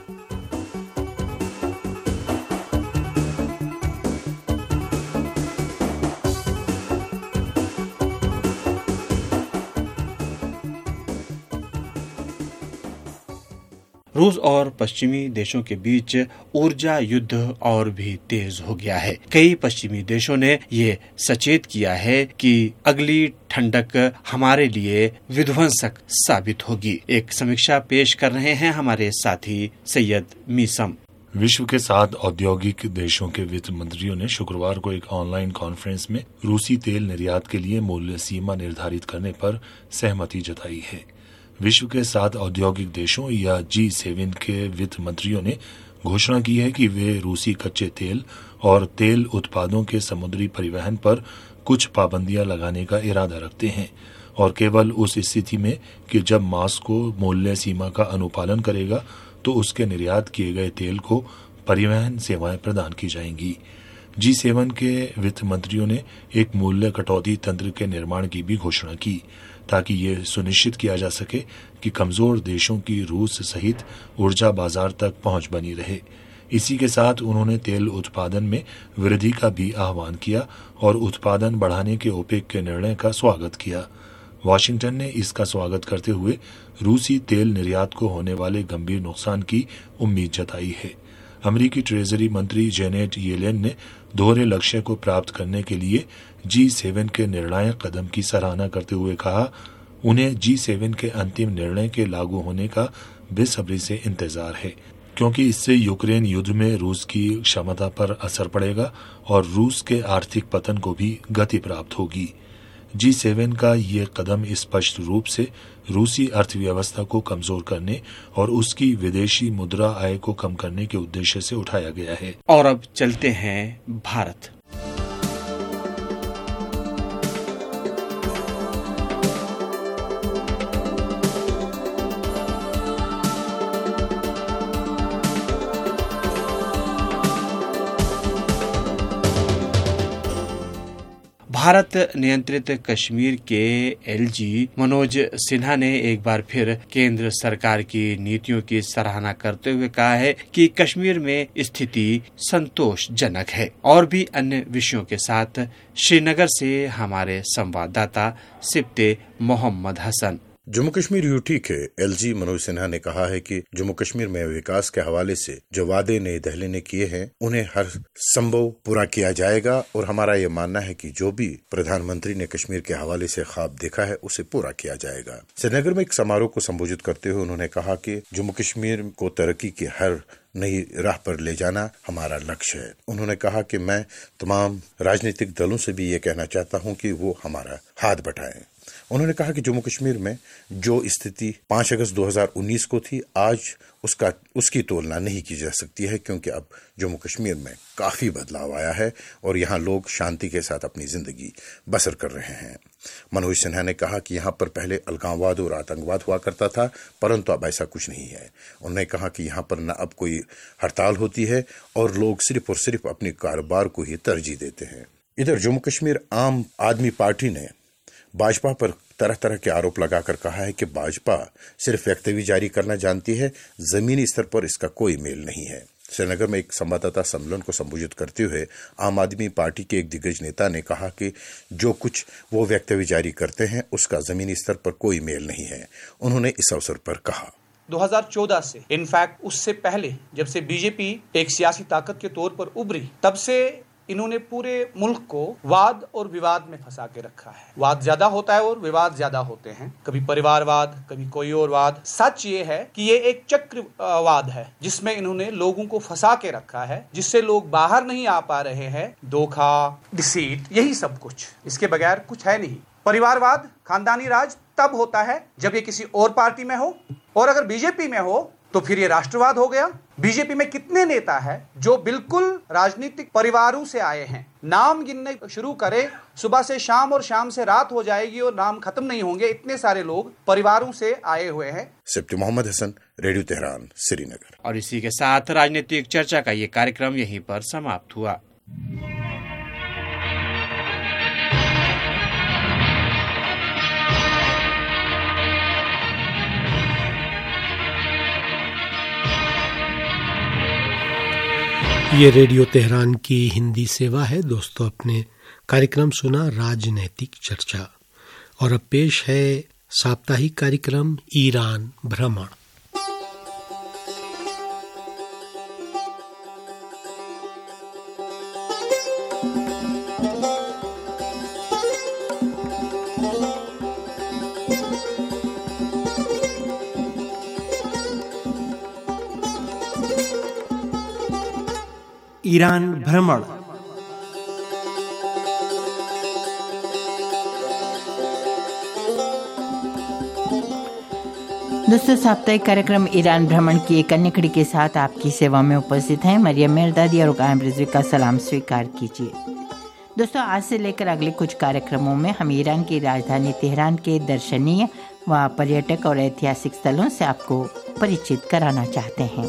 Speaker 1: रूस और पश्चिमी देशों के बीच ऊर्जा युद्ध और भी तेज हो गया है। कई पश्चिमी देशों ने ये सचेत किया है कि अगली ठंडक हमारे लिए विध्वंसक साबित होगी। एक समीक्षा पेश कर रहे हैं हमारे साथी सैयद मीसम।
Speaker 9: विश्व के सात औद्योगिक देशों के वित्त मंत्रियों ने शुक्रवार को एक ऑनलाइन कॉन्फ्रेंस में रूसी तेल निर्यात के लिए मूल्य सीमा निर्धारित करने पर सहमति जताई है। विश्व के सात औद्योगिक देशों या जी सेवन के वित्त मंत्रियों ने घोषणा की है कि वे रूसी कच्चे तेल और तेल उत्पादों के समुद्री परिवहन पर कुछ पाबंदियां लगाने का इरादा रखते हैं और केवल उस स्थिति में कि जब मॉस्को मूल्य सीमा का अनुपालन करेगा तो उसके निर्यात किए गए तेल को परिवहन सेवाएं प्रदान की जाएंगी। जी सेवन के वित्त मंत्रियों ने एक मूल्य कटौती तंत्र के निर्माण की भी घोषणा की ताकि ये सुनिश्चित किया जा सके कि कमजोर देशों की रूस सहित ऊर्जा बाजार तक पहुंच बनी रहे। इसी के साथ उन्होंने तेल उत्पादन में वृद्धि का भी आह्वान किया और उत्पादन बढ़ाने के ओपेक के निर्णय का स्वागत किया। वाशिंगटन ने इसका स्वागत करते हुए रूसी तेल निर्यात को होने वाले गंभीर नुकसान की उम्मीद जताई है। अमेरिकी ट्रेजरी मंत्री जेनेट येलेन ने दोहरे लक्ष्य को प्राप्त करने के लिए जी सेवन के निर्णायक कदम की सराहना करते हुए कहा, उन्हें जी सेवन के अंतिम निर्णय के लागू होने का बेसब्री से इंतजार है क्योंकि इससे यूक्रेन युद्ध में रूस की क्षमता पर असर पड़ेगा और रूस के आर्थिक पतन को भी गति प्राप्त होगी। जी सेवन का ये कदम स्पष्ट रूप से रूसी अर्थव्यवस्था को कमजोर करने और उसकी विदेशी मुद्रा आय को कम करने के उद्देश्य से उठाया गया है।
Speaker 1: और अब चलते हैं भारत। भारत नियंत्रित कश्मीर के एलजी मनोज सिन्हा ने एक बार फिर केंद्र सरकार की नीतियों की सराहना करते हुए कहा है कि कश्मीर में स्थिति संतोषजनक है। और भी अन्य विषयों के साथ श्रीनगर से हमारे संवाददाता सिप्ते मोहम्मद हसन।
Speaker 10: जम्मू कश्मीर यूटी के एलजी मनोज सिन्हा ने कहा है कि जम्मू कश्मीर में विकास के हवाले से जो वादे नई दिल्ली ने किए हैं उन्हें हर संभव पूरा किया जाएगा और हमारा ये मानना है कि जो भी प्रधानमंत्री ने कश्मीर के हवाले से ख्वाब देखा है उसे पूरा किया जाएगा। श्रीनगर में एक समारोह को संबोधित करते हुए उन्होंने कहा कि जम्मू कश्मीर को तरक्की की हर नई राह पर ले जाना हमारा लक्ष्य है। उन्होंने कहा कि मैं तमाम राजनीतिक दलों से भी ये कहना चाहता हूं कि वो हमारा हाथ बटाएं। उन्होंने कहा कि जम्मू कश्मीर में जो स्थिति पाँच अगस्त दो हज़ार उन्नीस को थी आज उसका उसकी तुलना नहीं की जा सकती है क्योंकि अब जम्मू कश्मीर में काफी बदलाव आया है और यहाँ लोग शांति के साथ अपनी जिंदगी बसर कर रहे हैं। मनोज सिन्हा ने कहा कि यहाँ पर पहले अलगाववाद और आतंकवाद हुआ करता था परंतु अब ऐसा कुछ नहीं है। उन्होंने कहा कि यहाँ पर न अब कोई हड़ताल होती है और लोग सिर्फ और सिर्फ अपने कारोबार को ही तरजीह देते हैं। इधर जम्मू कश्मीर आम आदमी पार्टी ने भाजपा पर तरह तरह के आरोप लगाकर कहा है कि भाजपा सिर्फ वक्तव्य जारी करना जानती है, जमीनी स्तर पर इसका कोई मेल नहीं है। श्रीनगर में एक संवाददाता सम्मेलन को संबोधित करते हुए आम आदमी पार्टी के एक दिग्गज नेता ने कहा कि जो कुछ वो वक्तव्य जारी करते हैं उसका जमीनी स्तर पर कोई मेल नहीं है। उन्होंने इस अवसर पर कहा,
Speaker 11: दो हज़ार चौदह से, इनफैक्ट उससे पहले जब से बीजेपी एक सियासी ताकत के तौर पर उभरी, तब से इन्होंने पूरे मुल्क को वाद और विवाद में फंसा के रखा है। वाद ज्यादा होता है और विवाद ज्यादा होते हैं, कभी परिवारवाद, कभी कोई और वाद। सच ये है कि ये एक चक्रवाद है जिसमें इन्होंने लोगों को फंसा के रखा है, जिससे लोग बाहर नहीं आ पा रहे हैं। धोखा, डिसीट, यही सब कुछ, इसके बगैर कुछ है नहीं। परिवारवाद, खानदानी राज तब होता है जब ये किसी और पार्टी में हो, और अगर बीजेपी में हो तो फिर ये राष्ट्रवाद हो गया। बीजेपी में कितने नेता हैं जो बिल्कुल राजनीतिक परिवारों से आए हैं? नाम गिनने शुरू करें, सुबह से शाम और शाम से रात हो जाएगी और नाम खत्म नहीं होंगे। इतने सारे लोग परिवारों से आए हुए हैं।
Speaker 10: Sipti Mohammad Hasan, radio Tehran, Srinagar.
Speaker 1: और इसी के साथ राजनीतिक चर्चा का ये कार्यक्रम यहीं पर समाप्त हुआ।
Speaker 4: ये रेडियो तेहरान की हिंदी सेवा है। दोस्तों, अपने कार्यक्रम सुना राजनैतिक चर्चा, और अब पेश है साप्ताहिक कार्यक्रम ईरान भ्रमण।
Speaker 6: ईरान भ्रमण।
Speaker 5: दोस्तों, साप्ताहिक कार्यक्रम ईरान भ्रमण की एक अन्य कड़ी के साथ आपकी सेवा में उपस्थित हैं मरियम मेरदादी और कायम रिजवी का सलाम स्वीकार कीजिए। दोस्तों, आज से लेकर अगले कुछ कार्यक्रमों में हम ईरान की राजधानी तेहरान के दर्शनीय व पर्यटक और ऐतिहासिक स्थलों से आपको परिचित कराना चाहते हैं।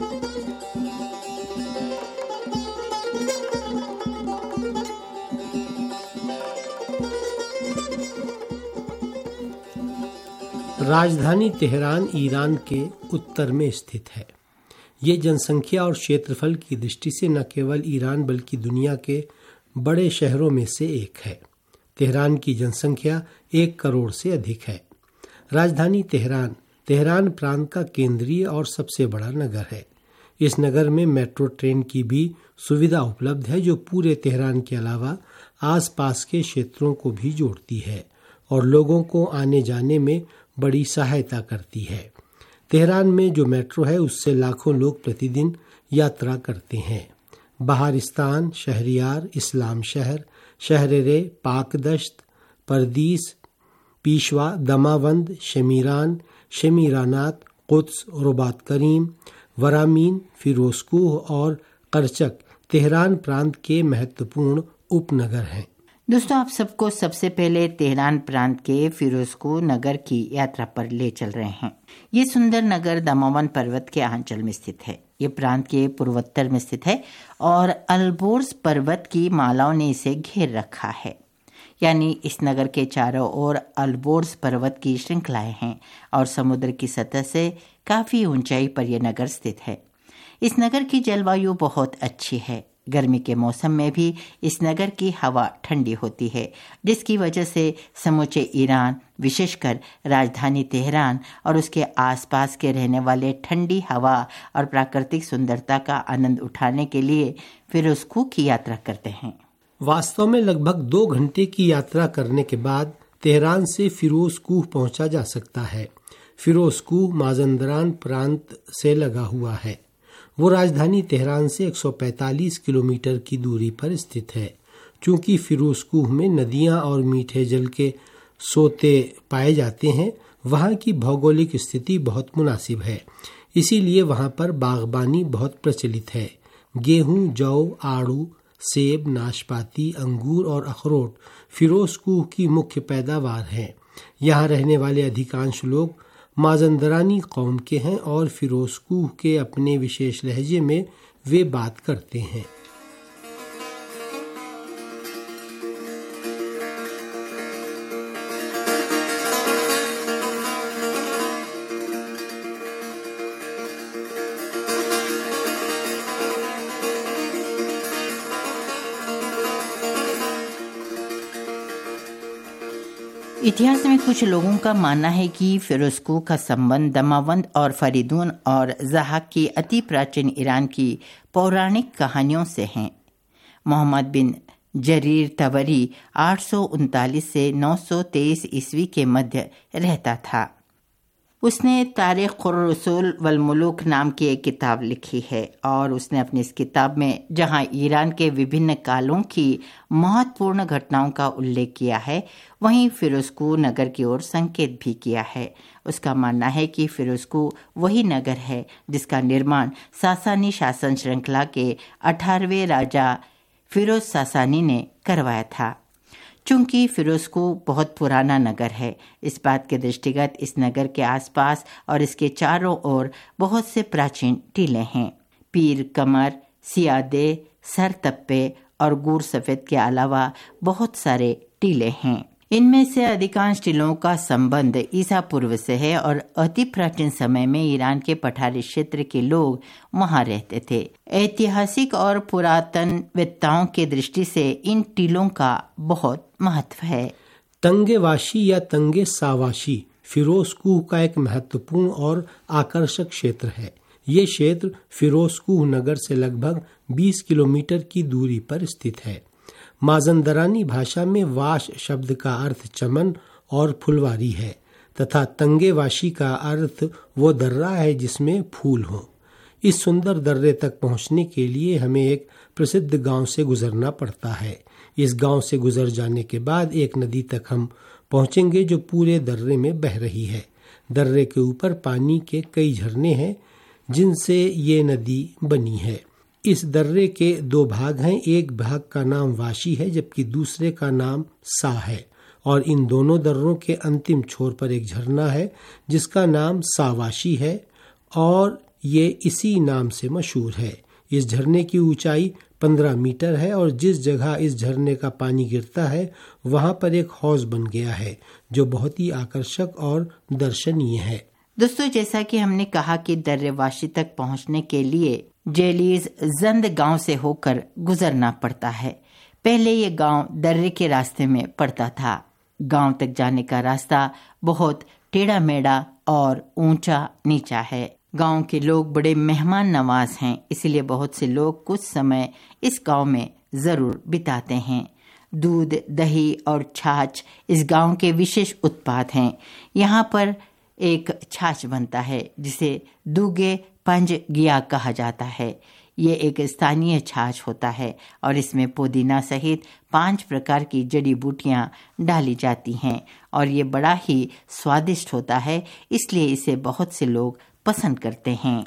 Speaker 4: राजधानी तेहरान ईरान के उत्तर में स्थित है। ये जनसंख्या और क्षेत्रफल की दृष्टि से न केवल ईरान बल्कि दुनिया के बड़े शहरों में से एक है। तेहरान की जनसंख्या एक करोड़ से अधिक है। राजधानी तेहरान तेहरान प्रांत का केंद्रीय और सबसे बड़ा नगर है। इस नगर में मेट्रो ट्रेन की भी सुविधा उपलब्ध है, जो पूरे तेहरान के अलावा आसपास के क्षेत्रों को भी जोड़ती है और लोगों को आने जाने में बड़ी सहायता करती है। तेहरान में जो मेट्रो है उससे लाखों लोग प्रतिदिन यात्रा करते हैं। बहारिस्तान, शहरियार, इस्लाम शहर, शहर-ए पाकदश्त, परदीस, पीशवा, दमावंद, शमीरान, शमीरानात, कुद्स, रुबात करीम, वरामीन, फिरोजकोह और करचक तेहरान प्रांत के महत्वपूर्ण उपनगर हैं।
Speaker 5: दोस्तों, आप सबको सबसे पहले तेहरान प्रांत के फिरोजकोह नगर की यात्रा पर ले चल रहे हैं। ये सुंदर नगर दमावन पर्वत के आंचल में स्थित है। ये प्रांत के पूर्वोत्तर में स्थित है और अल्बोर्ज पर्वत की मालाओं ने इसे घेर रखा है। यानी इस नगर के चारों ओर अल्बोर्ज पर्वत की श्रृंखलाएं हैं और समुद्र की सतह से काफी ऊंचाई पर यह नगर स्थित है। इस नगर की जलवायु बहुत अच्छी है। गर्मी के मौसम में भी इस नगर की हवा ठंडी होती है, जिसकी वजह से समूचे ईरान, विशेषकर राजधानी तेहरान और उसके आसपास के रहने वाले ठंडी हवा और प्राकृतिक सुंदरता का आनंद उठाने के लिए फिरोजकोह की यात्रा करते हैं।
Speaker 4: वास्तव में लगभग दो घंटे की यात्रा करने के बाद तेहरान से फिरोजकोह पहुंचा जा सकता है। फिरोजकोह माजंदरान प्रांत से लगा हुआ है। वो राजधानी तेहरान से एक सौ पैंतालीस किलोमीटर की दूरी पर स्थित है। चूंकि फिरोजकोह में नदियां और मीठे जल के सोते पाए जाते हैं, वहाँ की भौगोलिक स्थिति बहुत मुनासिब है, इसीलिए वहाँ पर बागबानी बहुत प्रचलित है। गेहूं, जौ, आड़ू, सेब, नाशपाती, अंगूर और अखरोट फिरोजकोह की मुख्य पैदावार हैं। यहाँ रहने वाले अधिकांश लोग माजंदरानी कौम के हैं और फिरोजकोह के अपने विशेष लहजे में वे बात करते हैं।
Speaker 5: इतिहास में कुछ लोगों का मानना है कि फिरोजकोह का संबंध दमावंद और फरीदून और ज़हाक की अति प्राचीन ईरान की पौराणिक कहानियों से हैं। मोहम्मद बिन जरीर तबरी आठ सौ उनतालीस से नौ सौ तेईस ईस्वी के मध्य रहता था। उसने तारीख़-उर-रसूल वल मुलूक नाम की एक किताब लिखी है और उसने अपनी इस किताब में जहां ईरान के विभिन्न कालों की महत्वपूर्ण घटनाओं का उल्लेख किया है, वहीं फिरोजकोह नगर की ओर संकेत भी किया है। उसका मानना है कि फिरोजकोह वही नगर है जिसका निर्माण सासानी शासन श्रृंखला के अठारहवें राजा फिरोज सासानी ने करवाया था। चूंकि फिरोजकोह बहुत पुराना नगर है, इस बात के दृष्टिगत इस नगर के आसपास और इसके चारों ओर बहुत से प्राचीन टीले हैं। पीर कमर, सियादे, सर तप्पे और गूर सफेद के अलावा बहुत सारे टीले हैं। इनमें से अधिकांश टीलों का संबंध ईसा पूर्व से है और अति प्राचीन समय में ईरान के पठारी क्षेत्र के लोग वहां रहते थे। ऐतिहासिक और पुरातनविद्ताओं की दृष्टि से इन टीलों का बहुत महत्व है।
Speaker 4: तंगेवाशी या तंगे सावाशी फिरोजकोह का एक महत्वपूर्ण और आकर्षक क्षेत्र है। ये क्षेत्र फिरोजकोह नगर से लगभग बीस किलोमीटर की दूरी पर स्थित है। माजंदरानी भाषा में वाश शब्द का अर्थ चमन और फुलवारी है तथा तंगेवाशी का अर्थ वो दर्रा है जिसमें फूल हो। इस सुंदर दर्रे तक पहुंचने के लिए हमें एक प्रसिद्ध गांव से गुजरना पड़ता है। इस गांव से गुजर जाने के बाद एक नदी तक हम पहुंचेंगे जो पूरे दर्रे में बह रही है। दर्रे के ऊपर पानी के कई झरने हैं जिनसे ये नदी बनी है। इस दर्रे के दो भाग हैं। एक भाग का नाम वाशी है जबकि दूसरे का नाम सा है और इन दोनों दर्रों के अंतिम छोर पर एक झरना है जिसका नाम सावाशी है और ये इसी नाम से मशहूर है। इस झरने की ऊंचाई पंद्रह मीटर है और जिस जगह इस झरने का पानी गिरता है वहां पर एक हौज बन गया है जो बहुत ही आकर्षक और दर्शनीय है।
Speaker 5: दोस्तों, जैसा कि हमने कहा कि दर्रे वाशी तक पहुंचने के लिए जेलीज जंद गांव से होकर गुजरना पड़ता है। पहले ये गांव दर्रे के रास्ते में पड़ता था। गांव तक जाने का रास्ता बहुत टेढ़ा मेढ़ा और ऊंचा नीचा है। गांव के लोग बड़े मेहमान नवाज हैं, इसलिए बहुत से लोग कुछ समय इस गांव में जरूर बिताते हैं। दूध, दही और छाछ इस गांव के विशेष उत्पाद हैं। यहाँ पर एक छाछ बनता है जिसे दूगे पंज गिया कहा जाता है। ये एक स्थानीय छाछ होता है और इसमें पुदीना सहित पांच प्रकार की जड़ी बूटियां डाली जाती हैं और ये बड़ा ही स्वादिष्ट होता है, इसलिए इसे बहुत से लोग पसंद करते हैं।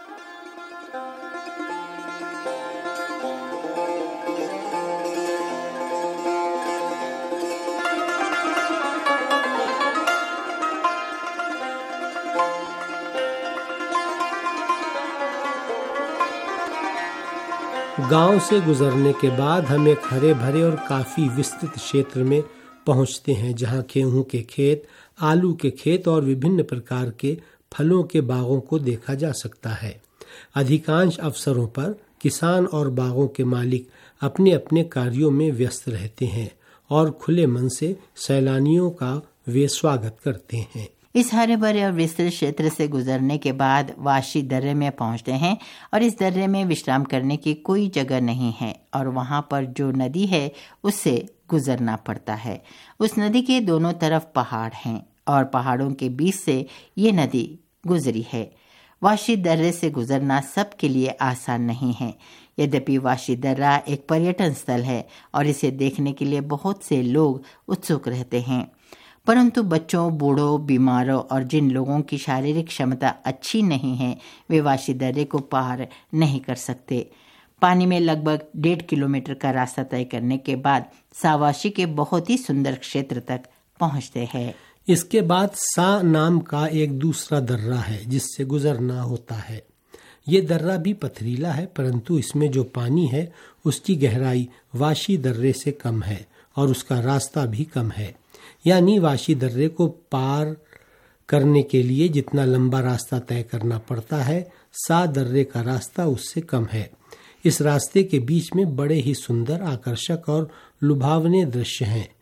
Speaker 4: गांव से गुजरने के बाद हम एक हरे भरे और काफी विस्तृत क्षेत्र में पहुंचते हैं जहां गेहूं के खेत, आलू के खेत और विभिन्न प्रकार के फलों के बागों को देखा जा सकता है। अधिकांश अवसरों पर किसान और बागों के मालिक अपने अपने कार्यों में व्यस्त रहते हैं और खुले मन से सैलानियों का वे स्वागत करते हैं।
Speaker 5: इस हरे भरे और विस्तृत क्षेत्र से गुजरने के बाद वाशी दर्रे में पहुंचते हैं और इस दर्रे में विश्राम करने की कोई जगह नहीं है और वहां पर जो नदी है उससे गुजरना पड़ता है। उस नदी के दोनों तरफ पहाड़ हैं और पहाड़ों के बीच से ये नदी गुजरी है। वाशी दर्रे से गुजरना सबके लिए आसान नहीं है। यद्यपि वाशी दर्रा एक पर्यटन स्थल है और इसे देखने के लिए बहुत से लोग उत्सुक रहते हैं, परंतु बच्चों, बूढ़ों, बीमारों और जिन लोगों की शारीरिक क्षमता अच्छी नहीं है वे वाशी दर्रे को पार नहीं कर सकते। पानी में लगभग डेढ़ किलोमीटर का रास्ता तय करने के बाद सावाशी के बहुत ही सुंदर क्षेत्र तक पहुंचते हैं।
Speaker 4: इसके बाद सा नाम का एक दूसरा दर्रा है जिससे गुजरना होता है। ये दर्रा भी पथरीला है, परंतु इसमें जो पानी है उसकी गहराई वाशी दर्रे से कम है और उसका रास्ता भी कम है। यानी वाशी दर्रे को पार करने के लिए जितना लंबा रास्ता तय करना पड़ता है, सा दर्रे का रास्ता उससे कम है। इस रास्ते के बीच में बड़े ही सुंदर, आकर्षक और लुभावने दृश्य हैं।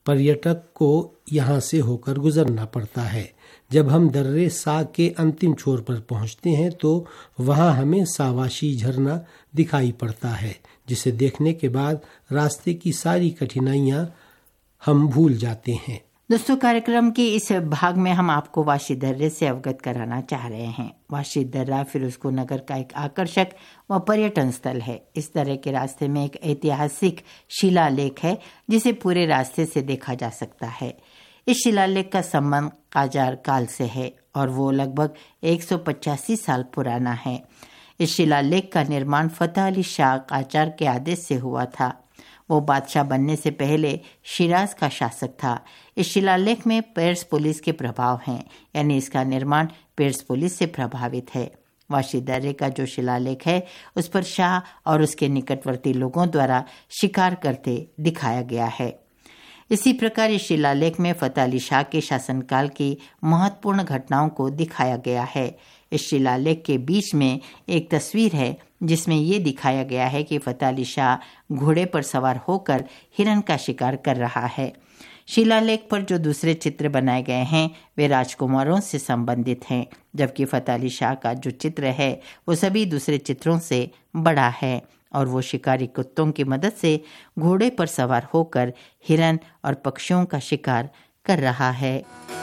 Speaker 4: पर्यटक को यहाँ से होकर गुजरना पड़ता है। जब हम दर्रे सा के अंतिम छोर पर पहुँचते हैं तो वहाँ हमें सावाशी झरना दिखाई पड़ता है, जिसे देखने के बाद रास्ते की सारी कठिनाइयाँ हम भूल जाते हैं।
Speaker 5: दोस्तों, कार्यक्रम के इस भाग में हम आपको वाशी दर्रे से अवगत कराना चाह रहे हैं। वाशी दर्रा फिरोजपुर नगर का एक आकर्षक व पर्यटन स्थल है। इस तरह के रास्ते में एक ऐतिहासिक शिलालेख है जिसे पूरे रास्ते से देखा जा सकता है। इस शिलालेख का संबंध काजार काल से है और वो लगभग एक सौ पचासी साल पुराना है। इस शिलालेख का निर्माण फतेह अली शाह काजार के आदेश से हुआ था। वो बादशाह बनने से पहले शिराज का शासक था। इस शिलालेख में पेर्स पुलिस के प्रभाव हैं, यानी इसका निर्माण पेर्स पुलिस से प्रभावित है। वाशी दर्रे का जो शिलालेख है उस पर शाह और उसके निकटवर्ती लोगों द्वारा शिकार करते दिखाया गया है। इसी प्रकार इस शिलालेख में फतेह अली शाह के शासनकाल की महत्वपूर्ण घटनाओं को दिखाया गया है। इस शिलालेख के बीच में एक तस्वीर है जिसमें ये दिखाया गया है कि फतेह अली शाह घोड़े पर सवार होकर हिरन का शिकार कर रहा है। शिलालेख पर जो दूसरे चित्र बनाए गए हैं वे राजकुमारों से संबंधित हैं, जबकि फतेह अली शाह का जो चित्र है वो सभी दूसरे चित्रों से बड़ा है और वो शिकारी कुत्तों की मदद से घोड़े पर सवार होकर हिरन और पक्षियों का शिकार कर रहा है।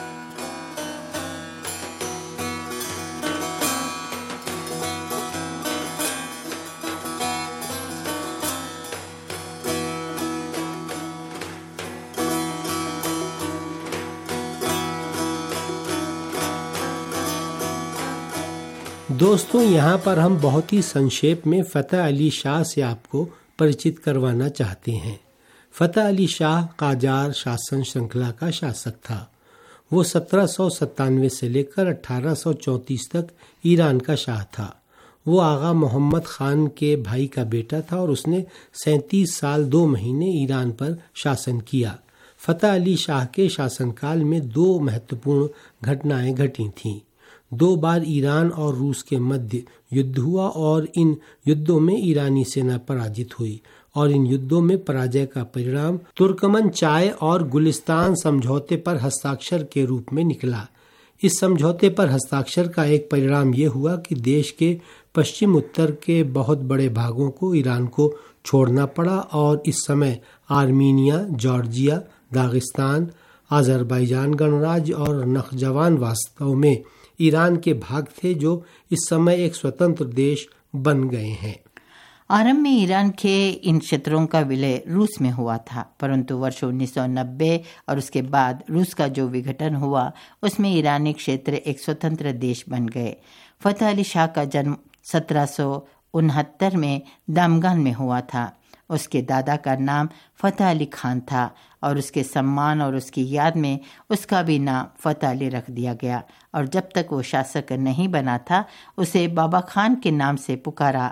Speaker 4: दोस्तों, यहाँ पर हम बहुत ही संक्षेप में फतेह अली शाह से आपको परिचित करवाना चाहते हैं। फतेह अली शाह काजार शासन श्रृंखला का शासक था। वो सत्रह सौ सत्तानवे से लेकर अठारह सौ चौंतीस तक ईरान का शाह था। वो आगा मोहम्मद खान के भाई का बेटा था और उसने सैंतीस साल दो महीने ईरान पर शासन किया। फतेह अली शाह के शासनकाल में दो महत्वपूर्ण घटनाएं घटी थीं। दो बार ईरान और रूस के मध्य युद्ध हुआ और इन युद्धों में ईरानी सेना पराजित हुई और इन युद्धों में पराजय का परिणाम तुर्कमन चाय और गुलिस्तान समझौते पर हस्ताक्षर के रूप में निकला। इस समझौते पर हस्ताक्षर का एक परिणाम ये हुआ कि देश के पश्चिम उत्तर के बहुत बड़े भागों को ईरान को छोड़ना पड़ा और इस समय आर्मीनिया, जॉर्जिया, दागिस्तान, अजरबैजान गणराज्य और नखजवान वास्तव में ईरान के भाग थे जो इस समय एक स्वतंत्र देश बन गए हैं।
Speaker 5: आरंभ में ईरान के इन क्षेत्रों का विलय रूस में हुआ था, परंतु वर्ष उन्नीस सौ नब्बे और उसके बाद रूस का जो विघटन हुआ उसमें ईरानी क्षेत्र एक स्वतंत्र देश बन गए। फतेह अली शाह का जन्म सत्रह सौ उनहत्तर में दामगान में हुआ था। उसके दादा का नाम फतेह अली खान था और उसके सम्मान और उसकी याद में उसका भी नाम फतेह अली रख दिया गया और जब तक वो शासक नहीं बना था उसे बाबा खान के नाम से पुकारा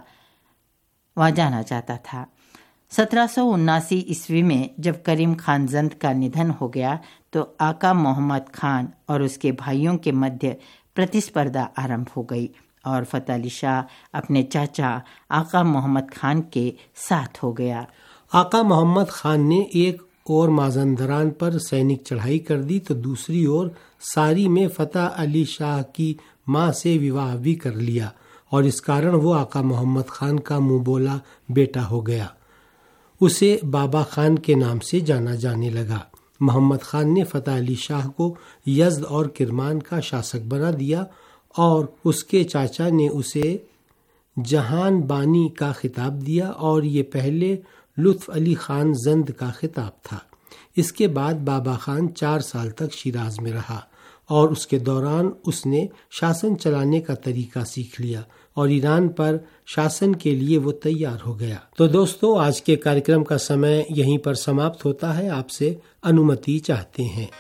Speaker 5: व जाना जाता था। सत्रह सौ उन्नासी ईस्वी में जब करीम खान जंद का निधन हो गया तो आका मोहम्मद खान और उसके भाइयों के मध्य प्रतिस्पर्धा आरंभ हो गई और फतेह अली शाह अपने चाचा आका मोहम्मद खान के साथ हो गया।
Speaker 4: आका मोहम्मद खान ने एक और माजंदरान पर सैनिक चढ़ाई कर दी तो दूसरी ओर सारी में फतेह अली शाह की मां से विवाह भी कर लिया और इस कारण वो आका मोहम्मद खान का मुंह बोला बेटा हो गया। उसे बाबा खान के नाम से जाना जाने लगा। मोहम्मद खान ने फतेह अली शाह को यज़द और किरमान का शासक बना दिया और उसके चाचा ने उसे जहान बानी का खिताब दिया और ये पहले लुत्फ अली खान जंद का खिताब था। इसके बाद बाबा खान चार साल तक शिराज में रहा और उसके दौरान उसने शासन चलाने का तरीका सीख लिया और ईरान पर शासन के लिए वो तैयार हो गया। तो दोस्तों, आज के कार्यक्रम का समय यहीं पर समाप्त होता है। आपसे अनुमति चाहते हैं।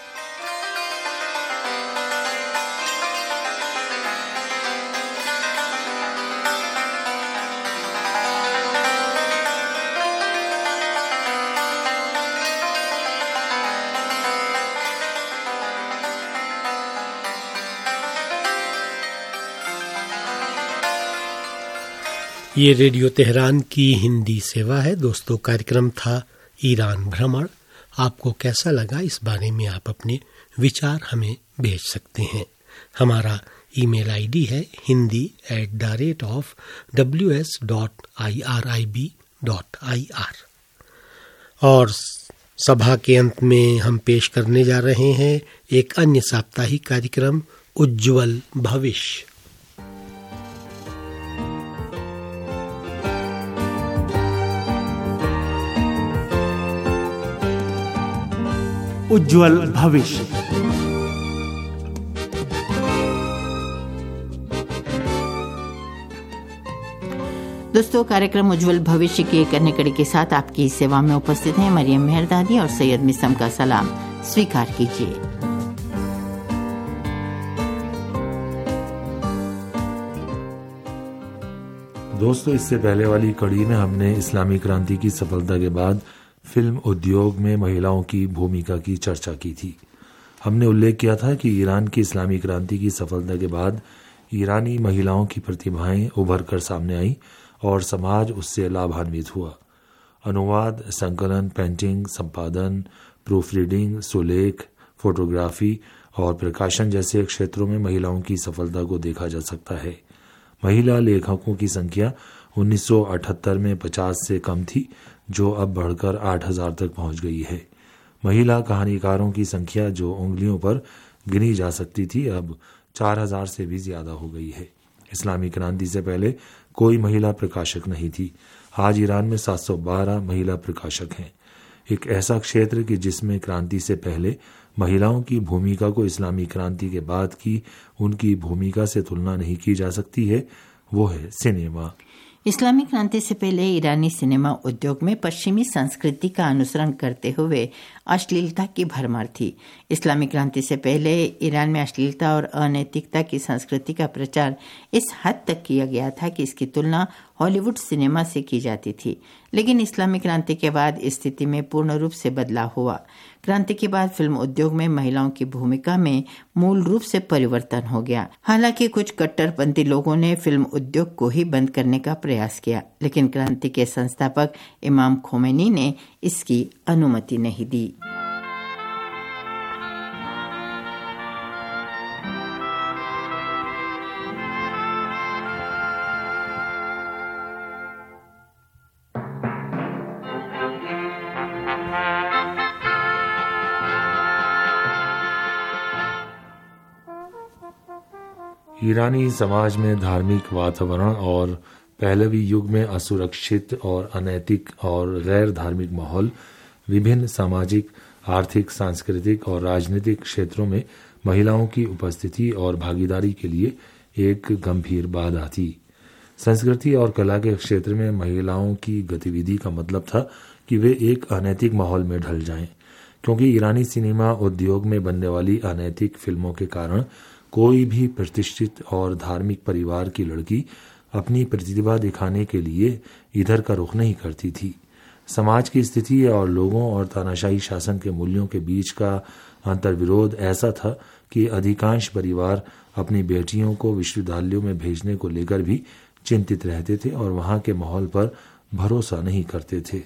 Speaker 4: ये रेडियो तेहरान की हिंदी सेवा है। दोस्तों, कार्यक्रम था ईरान भ्रमण। आपको कैसा लगा, इस बारे में आप अपने विचार हमें भेज सकते हैं। हमारा ईमेल आईडी है Hindi at the rate of W S dot I R I B dot I R. और सभा के अंत में हम पेश करने जा रहे हैं एक अन्य साप्ताहिक कार्यक्रम, उज्ज्वल भविष्य।
Speaker 6: उज्ज्वल भविष्य।
Speaker 5: दोस्तों, कार्यक्रम उज्ज्वल भविष्य की एक अन्य कड़ी के साथ आपकी सेवा में उपस्थित हैं मरियम मेहरदादी और सैयद मिसम का सलाम स्वीकार कीजिए।
Speaker 9: दोस्तों, इससे पहले वाली कड़ी में हमने इस्लामी क्रांति की सफलता के बाद फिल्म उद्योग में महिलाओं की भूमिका की चर्चा की थी। हमने उल्लेख किया था कि ईरान की इस्लामी क्रांति की सफलता के बाद ईरानी महिलाओं की प्रतिभाएं उभर कर सामने आई और समाज उससे लाभान्वित हुआ। अनुवाद, संकलन, पेंटिंग, संपादन, प्रूफ रीडिंग, सुलेख, फोटोग्राफी और प्रकाशन जैसे क्षेत्रों में महिलाओं की सफलता को देखा जा सकता है। महिला लेखकों की संख्या उन्नीस सौ अठहत्तर में पचास से कम थी, जो अब बढ़कर आठ हजार तक पहुंच गई है। महिला कहानीकारों की संख्या, जो उंगलियों पर गिनी जा सकती थी, अब चार हजार से भी ज्यादा हो गई है। इस्लामी क्रांति से पहले कोई महिला प्रकाशक नहीं थी। आज ईरान में सात सौ बारह महिला प्रकाशक हैं। एक ऐसा क्षेत्र कि जिसमें क्रांति से पहले महिलाओं की भूमिका को इस्लामी क्रांति के बाद की उनकी भूमिका से तुलना नहीं की जा सकती है, वो है सिनेमा।
Speaker 5: इस्लामी क्रांति से पहले ईरानी सिनेमा उद्योग में पश्चिमी संस्कृति का अनुसरण करते हुए अश्लीलता की भरमार थी। इस्लामी क्रांति से पहले ईरान में अश्लीलता और अनैतिकता की संस्कृति का प्रचार इस हद तक किया गया था कि इसकी तुलना हॉलीवुड सिनेमा से की जाती थी। लेकिन इस्लामी क्रांति के बाद स्थिति में पूर्ण रूप से बदलाव हुआ। क्रांति के बाद फिल्म उद्योग में महिलाओं की भूमिका में मूल रूप से परिवर्तन हो गया। हालांकि कुछ कट्टरपंथी लोगों ने फिल्म उद्योग को ही बंद करने का प्रयास किया, लेकिन क्रांति के संस्थापक इमाम खोमेनी ने इसकी अनुमति नहीं दी।
Speaker 9: ईरानी समाज में धार्मिक वातावरण और पहलवी युग में असुरक्षित और अनैतिक और गैर धार्मिक माहौल विभिन्न सामाजिक, आर्थिक, सांस्कृतिक और राजनीतिक क्षेत्रों में महिलाओं की उपस्थिति और भागीदारी के लिए एक गंभीर बाधा थी। संस्कृति और कला के क्षेत्र में महिलाओं की गतिविधि का मतलब था कि वे एक अनैतिक माहौल में ढल जाएं, क्योंकि ईरानी सिनेमा उद्योग में बनने वाली अनैतिक फिल्मों के कारण कोई भी प्रतिष्ठित और धार्मिक परिवार की लड़की अपनी प्रतिभा दिखाने के लिए इधर का रुख नहीं करती थी। समाज की स्थिति और लोगों और तानाशाही शासन के मूल्यों के बीच का अंतर्विरोध ऐसा था कि अधिकांश परिवार अपनी बेटियों को विश्वविद्यालयों में भेजने को लेकर भी चिंतित रहते थे और वहां के माहौल पर भरोसा नहीं करते थे।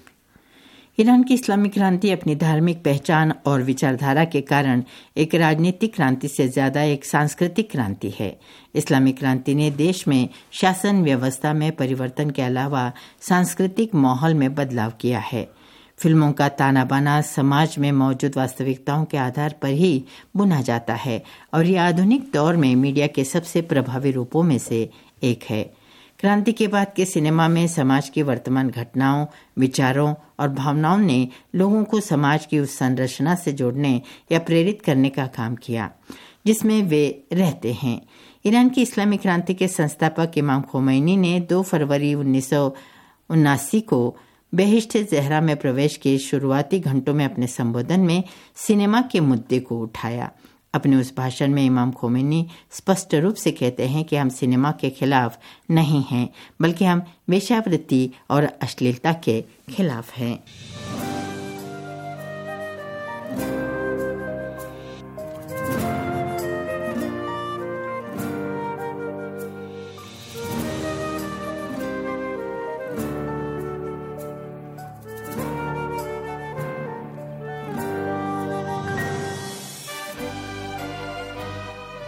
Speaker 5: ईरान की इस्लामिक क्रांति अपनी धार्मिक पहचान और विचारधारा के कारण एक राजनीतिक क्रांति से ज्यादा एक सांस्कृतिक क्रांति है। इस्लामिक क्रांति ने देश में शासन व्यवस्था में परिवर्तन के अलावा सांस्कृतिक माहौल में बदलाव किया है। फिल्मों का ताना बाना समाज में मौजूद वास्तविकताओं के आधार पर ही बुना जाता है और ये आधुनिक दौर में मीडिया के सबसे प्रभावी रूपों में से एक है। क्रांति के बाद के सिनेमा में समाज की वर्तमान घटनाओं, विचारों और भावनाओं ने लोगों को समाज की उस संरचना से जोड़ने या प्रेरित करने का काम किया जिसमें वे रहते हैं। ईरान की इस्लामिक क्रांति के संस्थापक इमाम खोमैनी ने दो फरवरी उन्नीस सौ उन्नासी को बेहिश्ते ज़हरा में प्रवेश के शुरुआती घंटों में अपने संबोधन में सिनेमा के मुद्दे को उठाया। अपने उस भाषण में इमाम खोमेनी स्पष्ट रूप से कहते हैं कि हम सिनेमा के खिलाफ नहीं हैं, बल्कि हम वेश्यावृत्ति और अश्लीलता के खिलाफ हैं।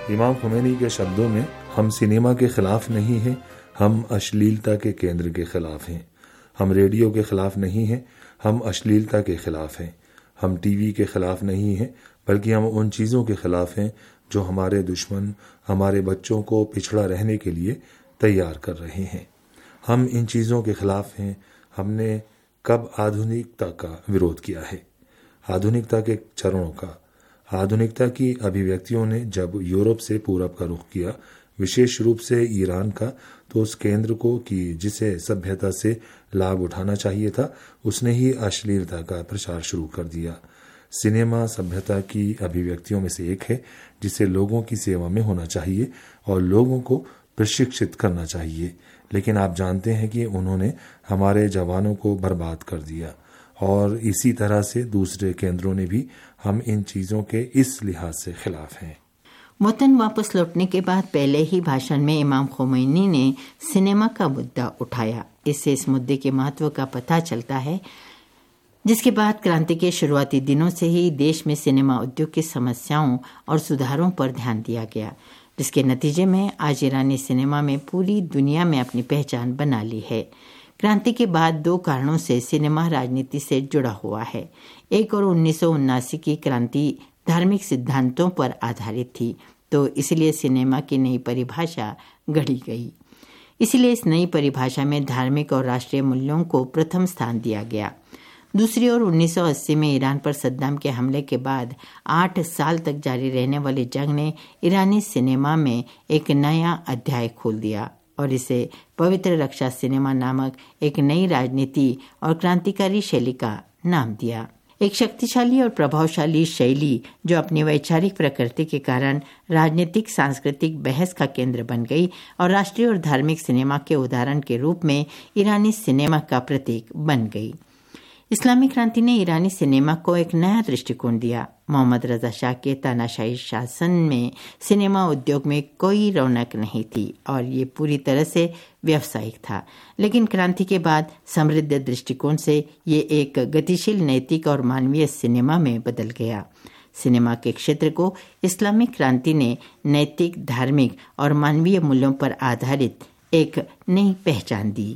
Speaker 9: इमाम खुमैनी के शब्दों में, हम सिनेमा के खिलाफ नहीं हैं, हम अश्लीलता के केंद्र के खिलाफ हैं। हम रेडियो के खिलाफ नहीं हैं, हम अश्लीलता के खिलाफ हैं। हम टीवी के खिलाफ नहीं हैं, बल्कि हम उन चीज़ों के खिलाफ हैं जो हमारे दुश्मन हमारे बच्चों को पिछड़ा रहने के लिए तैयार कर रहे हैं। हम इन चीज़ों के खिलाफ हैं। हमने कब आधुनिकता का विरोध किया है? आधुनिकता के चरणों का। आधुनिकता की अभिव्यक्तियों ने जब यूरोप से पूरब का रुख किया, विशेष रूप से ईरान का, तो उस केंद्र को कि जिसे सभ्यता से लाभ उठाना चाहिए था, उसने ही अश्लीलता का प्रचार शुरू कर दिया। सिनेमा सभ्यता की अभिव्यक्तियों में से एक है जिसे लोगों की सेवा में होना चाहिए और लोगों को प्रशिक्षित करना चाहिए। लेकिन आप जानते हैं कि उन्होंने हमारे जवानों को बर्बाद कर दिया, और इसी तरह से दूसरे केंद्रों ने भी। हम इन चीज़ों के इस लिहाज से खिलाफ हैं।
Speaker 5: वतन वापस लौटने के बाद पहले ही भाषण में इमाम खुमैनी ने सिनेमा का मुद्दा उठाया। इससे इस मुद्दे के महत्व का पता चलता है, जिसके बाद क्रांति के शुरुआती दिनों से ही देश में सिनेमा उद्योग की समस्याओं और सुधारों पर ध्यान दिया गया, जिसके नतीजे में आज ईरानी सिनेमा में पूरी दुनिया में अपनी पहचान बना ली है। क्रांति के बाद दो कारणों से सिनेमा राजनीति से जुड़ा हुआ है। एक और उन्नीस सौ उन्नासी की क्रांति धार्मिक सिद्धांतों पर आधारित थी, तो इसलिए सिनेमा की नई परिभाषा गढ़ी गई। इसलिए इस नई परिभाषा में धार्मिक और राष्ट्रीय मूल्यों को प्रथम स्थान दिया गया। दूसरी ओर उन्नीस सौ अस्सी में ईरान पर सद्दाम के हमले के बाद आठ साल तक जारी रहने वाली जंग ने ईरानी सिनेमा में एक नया अध्याय खोल दिया और इसे पवित्र रक्षा सिनेमा नामक एक नई राजनीति और क्रांतिकारी शैली का नाम दिया। एक शक्तिशाली और प्रभावशाली शैली जो अपनी वैचारिक प्रकृति के कारण राजनीतिक सांस्कृतिक बहस का केंद्र बन गई और राष्ट्रीय और धार्मिक सिनेमा के उदाहरण के रूप में ईरानी सिनेमा का प्रतीक बन गई। इस्लामी क्रांति ने ईरानी सिनेमा को एक नया दृष्टिकोण दिया। मोहम्मद रजा शाह के तानाशाही शासन में सिनेमा उद्योग में कोई रौनक नहीं थी और ये पूरी तरह से व्यावसायिक था, लेकिन क्रांति के बाद समृद्ध दृष्टिकोण से ये एक गतिशील नैतिक और मानवीय सिनेमा में बदल गया। सिनेमा के क्षेत्र को इस्लामिक क्रांति ने नैतिक, धार्मिक और मानवीय मूल्यों पर आधारित एक नई पहचान दी।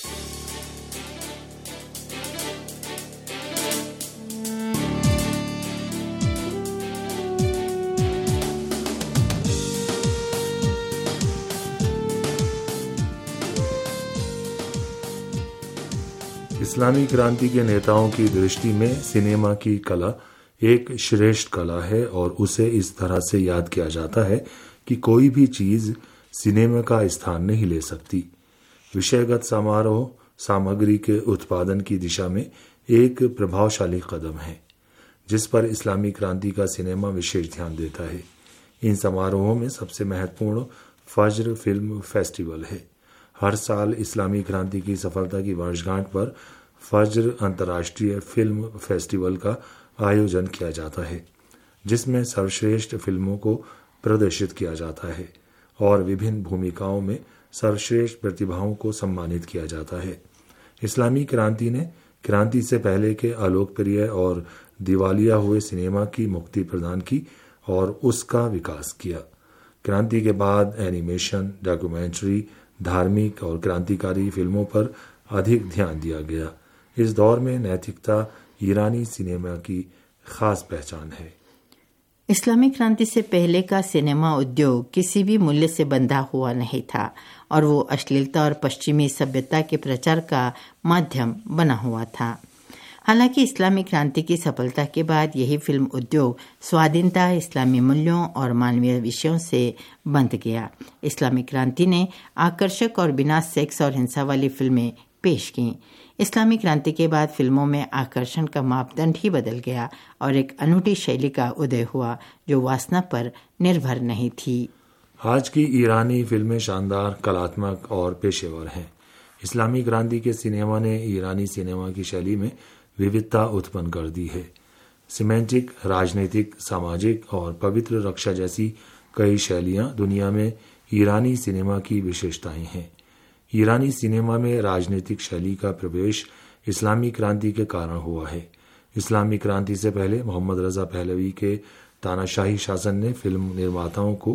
Speaker 9: इस्लामी क्रांति के नेताओं की दृष्टि में सिनेमा की कला एक श्रेष्ठ कला है और उसे इस तरह से याद किया जाता है कि कोई भी चीज सिनेमा का स्थान नहीं ले सकती। विषयगत समारोह सामग्री के उत्पादन की दिशा में एक प्रभावशाली कदम है, जिस पर इस्लामी क्रांति का सिनेमा विशेष ध्यान देता है। इन समारोहों में सबसे महत्वपूर्ण फज्र फिल्म फेस्टिवल है। हर साल इस्लामी क्रांति की सफलता की वर्षगांठ पर फज्र अंतर्राष्ट्रीय फिल्म फेस्टिवल का आयोजन किया जाता है, जिसमें सर्वश्रेष्ठ फिल्मों को प्रदर्शित किया जाता है और विभिन्न भूमिकाओं में सर्वश्रेष्ठ प्रतिभाओं को सम्मानित किया जाता है। इस्लामी क्रांति ने क्रांति से पहले के अलोकप्रिय और दिवालिया हुए सिनेमा की मुक्ति प्रदान की और उसका विकास किया। क्रांति के बाद एनिमेशन, डॉक्यूमेंट्री, धार्मिक और क्रांतिकारी फिल्मों पर अधिक ध्यान दिया गया। इस दौर में नैतिकता ईरानी सिनेमा की खास पहचान है।
Speaker 5: इस्लामी क्रांति से पहले का सिनेमा उद्योग किसी भी मूल्य से बंधा हुआ नहीं था और वो अश्लीलता और पश्चिमी सभ्यता के प्रचार का माध्यम बना हुआ था। हालांकि इस्लामी क्रांति की सफलता के बाद यही फिल्म उद्योग स्वाधीनता, इस्लामी मूल्यों और मानवीय विषयों से बंध गया। इस्लामी क्रांति ने आकर्षक और बिना सेक्स और हिंसा वाली फिल्में पेश की। इस्लामी क्रांति के बाद फिल्मों में आकर्षण का मापदंड ही बदल गया और एक अनूठी शैली का उदय हुआ जो वासना पर निर्भर नहीं थी।
Speaker 9: आज की ईरानी फिल्में शानदार, कलात्मक और पेशेवर हैं। इस्लामी क्रांति के सिनेमा ने ईरानी सिनेमा की शैली में विविधता उत्पन्न कर दी है। सिमेंटिक, राजनीतिक, सामाजिक और पवित्र रक्षा जैसी कई शैलियां दुनिया में ईरानी सिनेमा की विशेषताएं हैं। ईरानी सिनेमा में राजनीतिक शैली का प्रवेश इस्लामी क्रांति के कारण हुआ है। इस्लामी क्रांति से पहले मोहम्मद रजा पहलवी के तानाशाही शासन ने फिल्म निर्माताओं को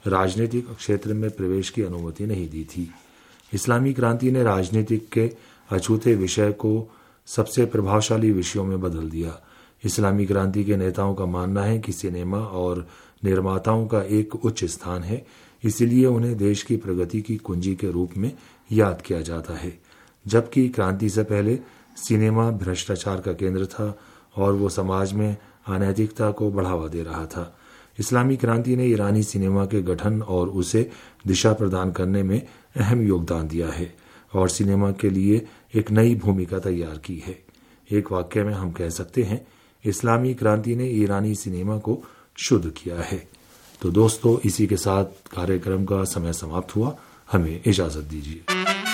Speaker 9: राजनीतिक क्षेत्र में प्रवेश की अनुमति नहीं दी थी। इस्लामी क्रांति ने राजनीतिक के अछूते विषय को सबसे प्रभावशाली विषयों में बदल दिया। इस्लामी क्रांति के नेताओं का मानना है कि सिनेमा और निर्माताओं का एक उच्च स्थान है, इसलिए उन्हें देश की प्रगति की कुंजी के रूप में याद किया जाता है। जबकि क्रांति से पहले सिनेमा भ्रष्टाचार का केंद्र था और वो समाज में अनैतिकता को बढ़ावा दे रहा था। इस्लामी क्रांति ने ईरानी सिनेमा के गठन और उसे दिशा प्रदान करने में अहम योगदान दिया है और सिनेमा के लिए एक नई भूमिका तैयार की है। एक वाक्य में हम कह सकते हैं, इस्लामी क्रांति ने ईरानी सिनेमा को शुद्ध किया है। तो दोस्तों, इसी के साथ कार्यक्रम का समय समाप्त हुआ। हमें इजाजत दीजिए।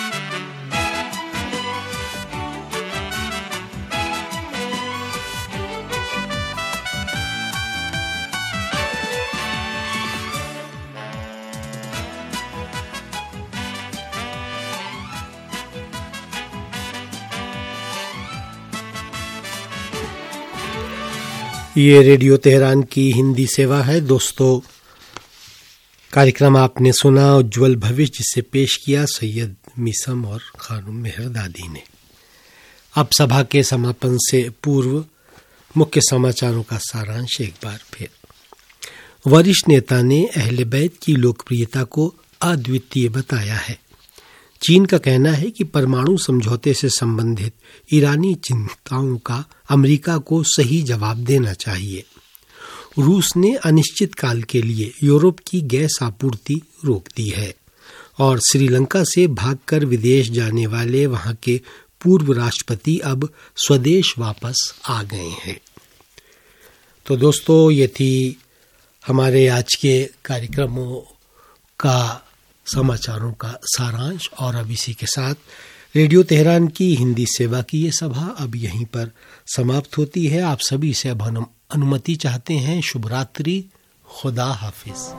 Speaker 4: ये रेडियो तेहरान की हिंदी सेवा है। दोस्तों, कार्यक्रम आपने सुना उज्ज्वल भविष्य, जिसे पेश किया सैयद मीसम और खानम मेहरदादी ने। अब सभा के समापन से पूर्व मुख्य समाचारों का सारांश एक बार फिर। वरिष्ठ नेता ने अहले बैत की लोकप्रियता को अद्वितीय बताया है। चीन का कहना है कि परमाणु समझौते से संबंधित ईरानी चिंताओं का अमेरिका को सही जवाब देना चाहिए। रूस ने अनिश्चित काल के लिए यूरोप की गैस आपूर्ति रोक दी है और श्रीलंका से भागकर विदेश जाने वाले वहां के पूर्व राष्ट्रपति अब स्वदेश वापस आ गए हैं। तो दोस्तों, ये थी हमारे आज के कार्यक्रमों का समाचारों का सारांश और अब इसी के साथ रेडियो तेहरान की हिंदी सेवा की ये सभा अब यहीं पर समाप्त होती है। आप सभी से अब अनुमति चाहते हैं। शुभ रात्रि, खुदा हाफिज।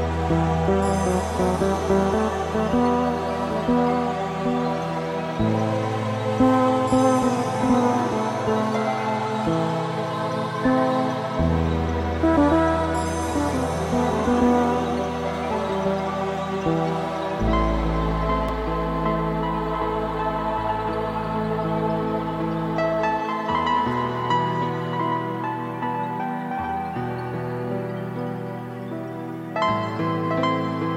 Speaker 12: Thank you.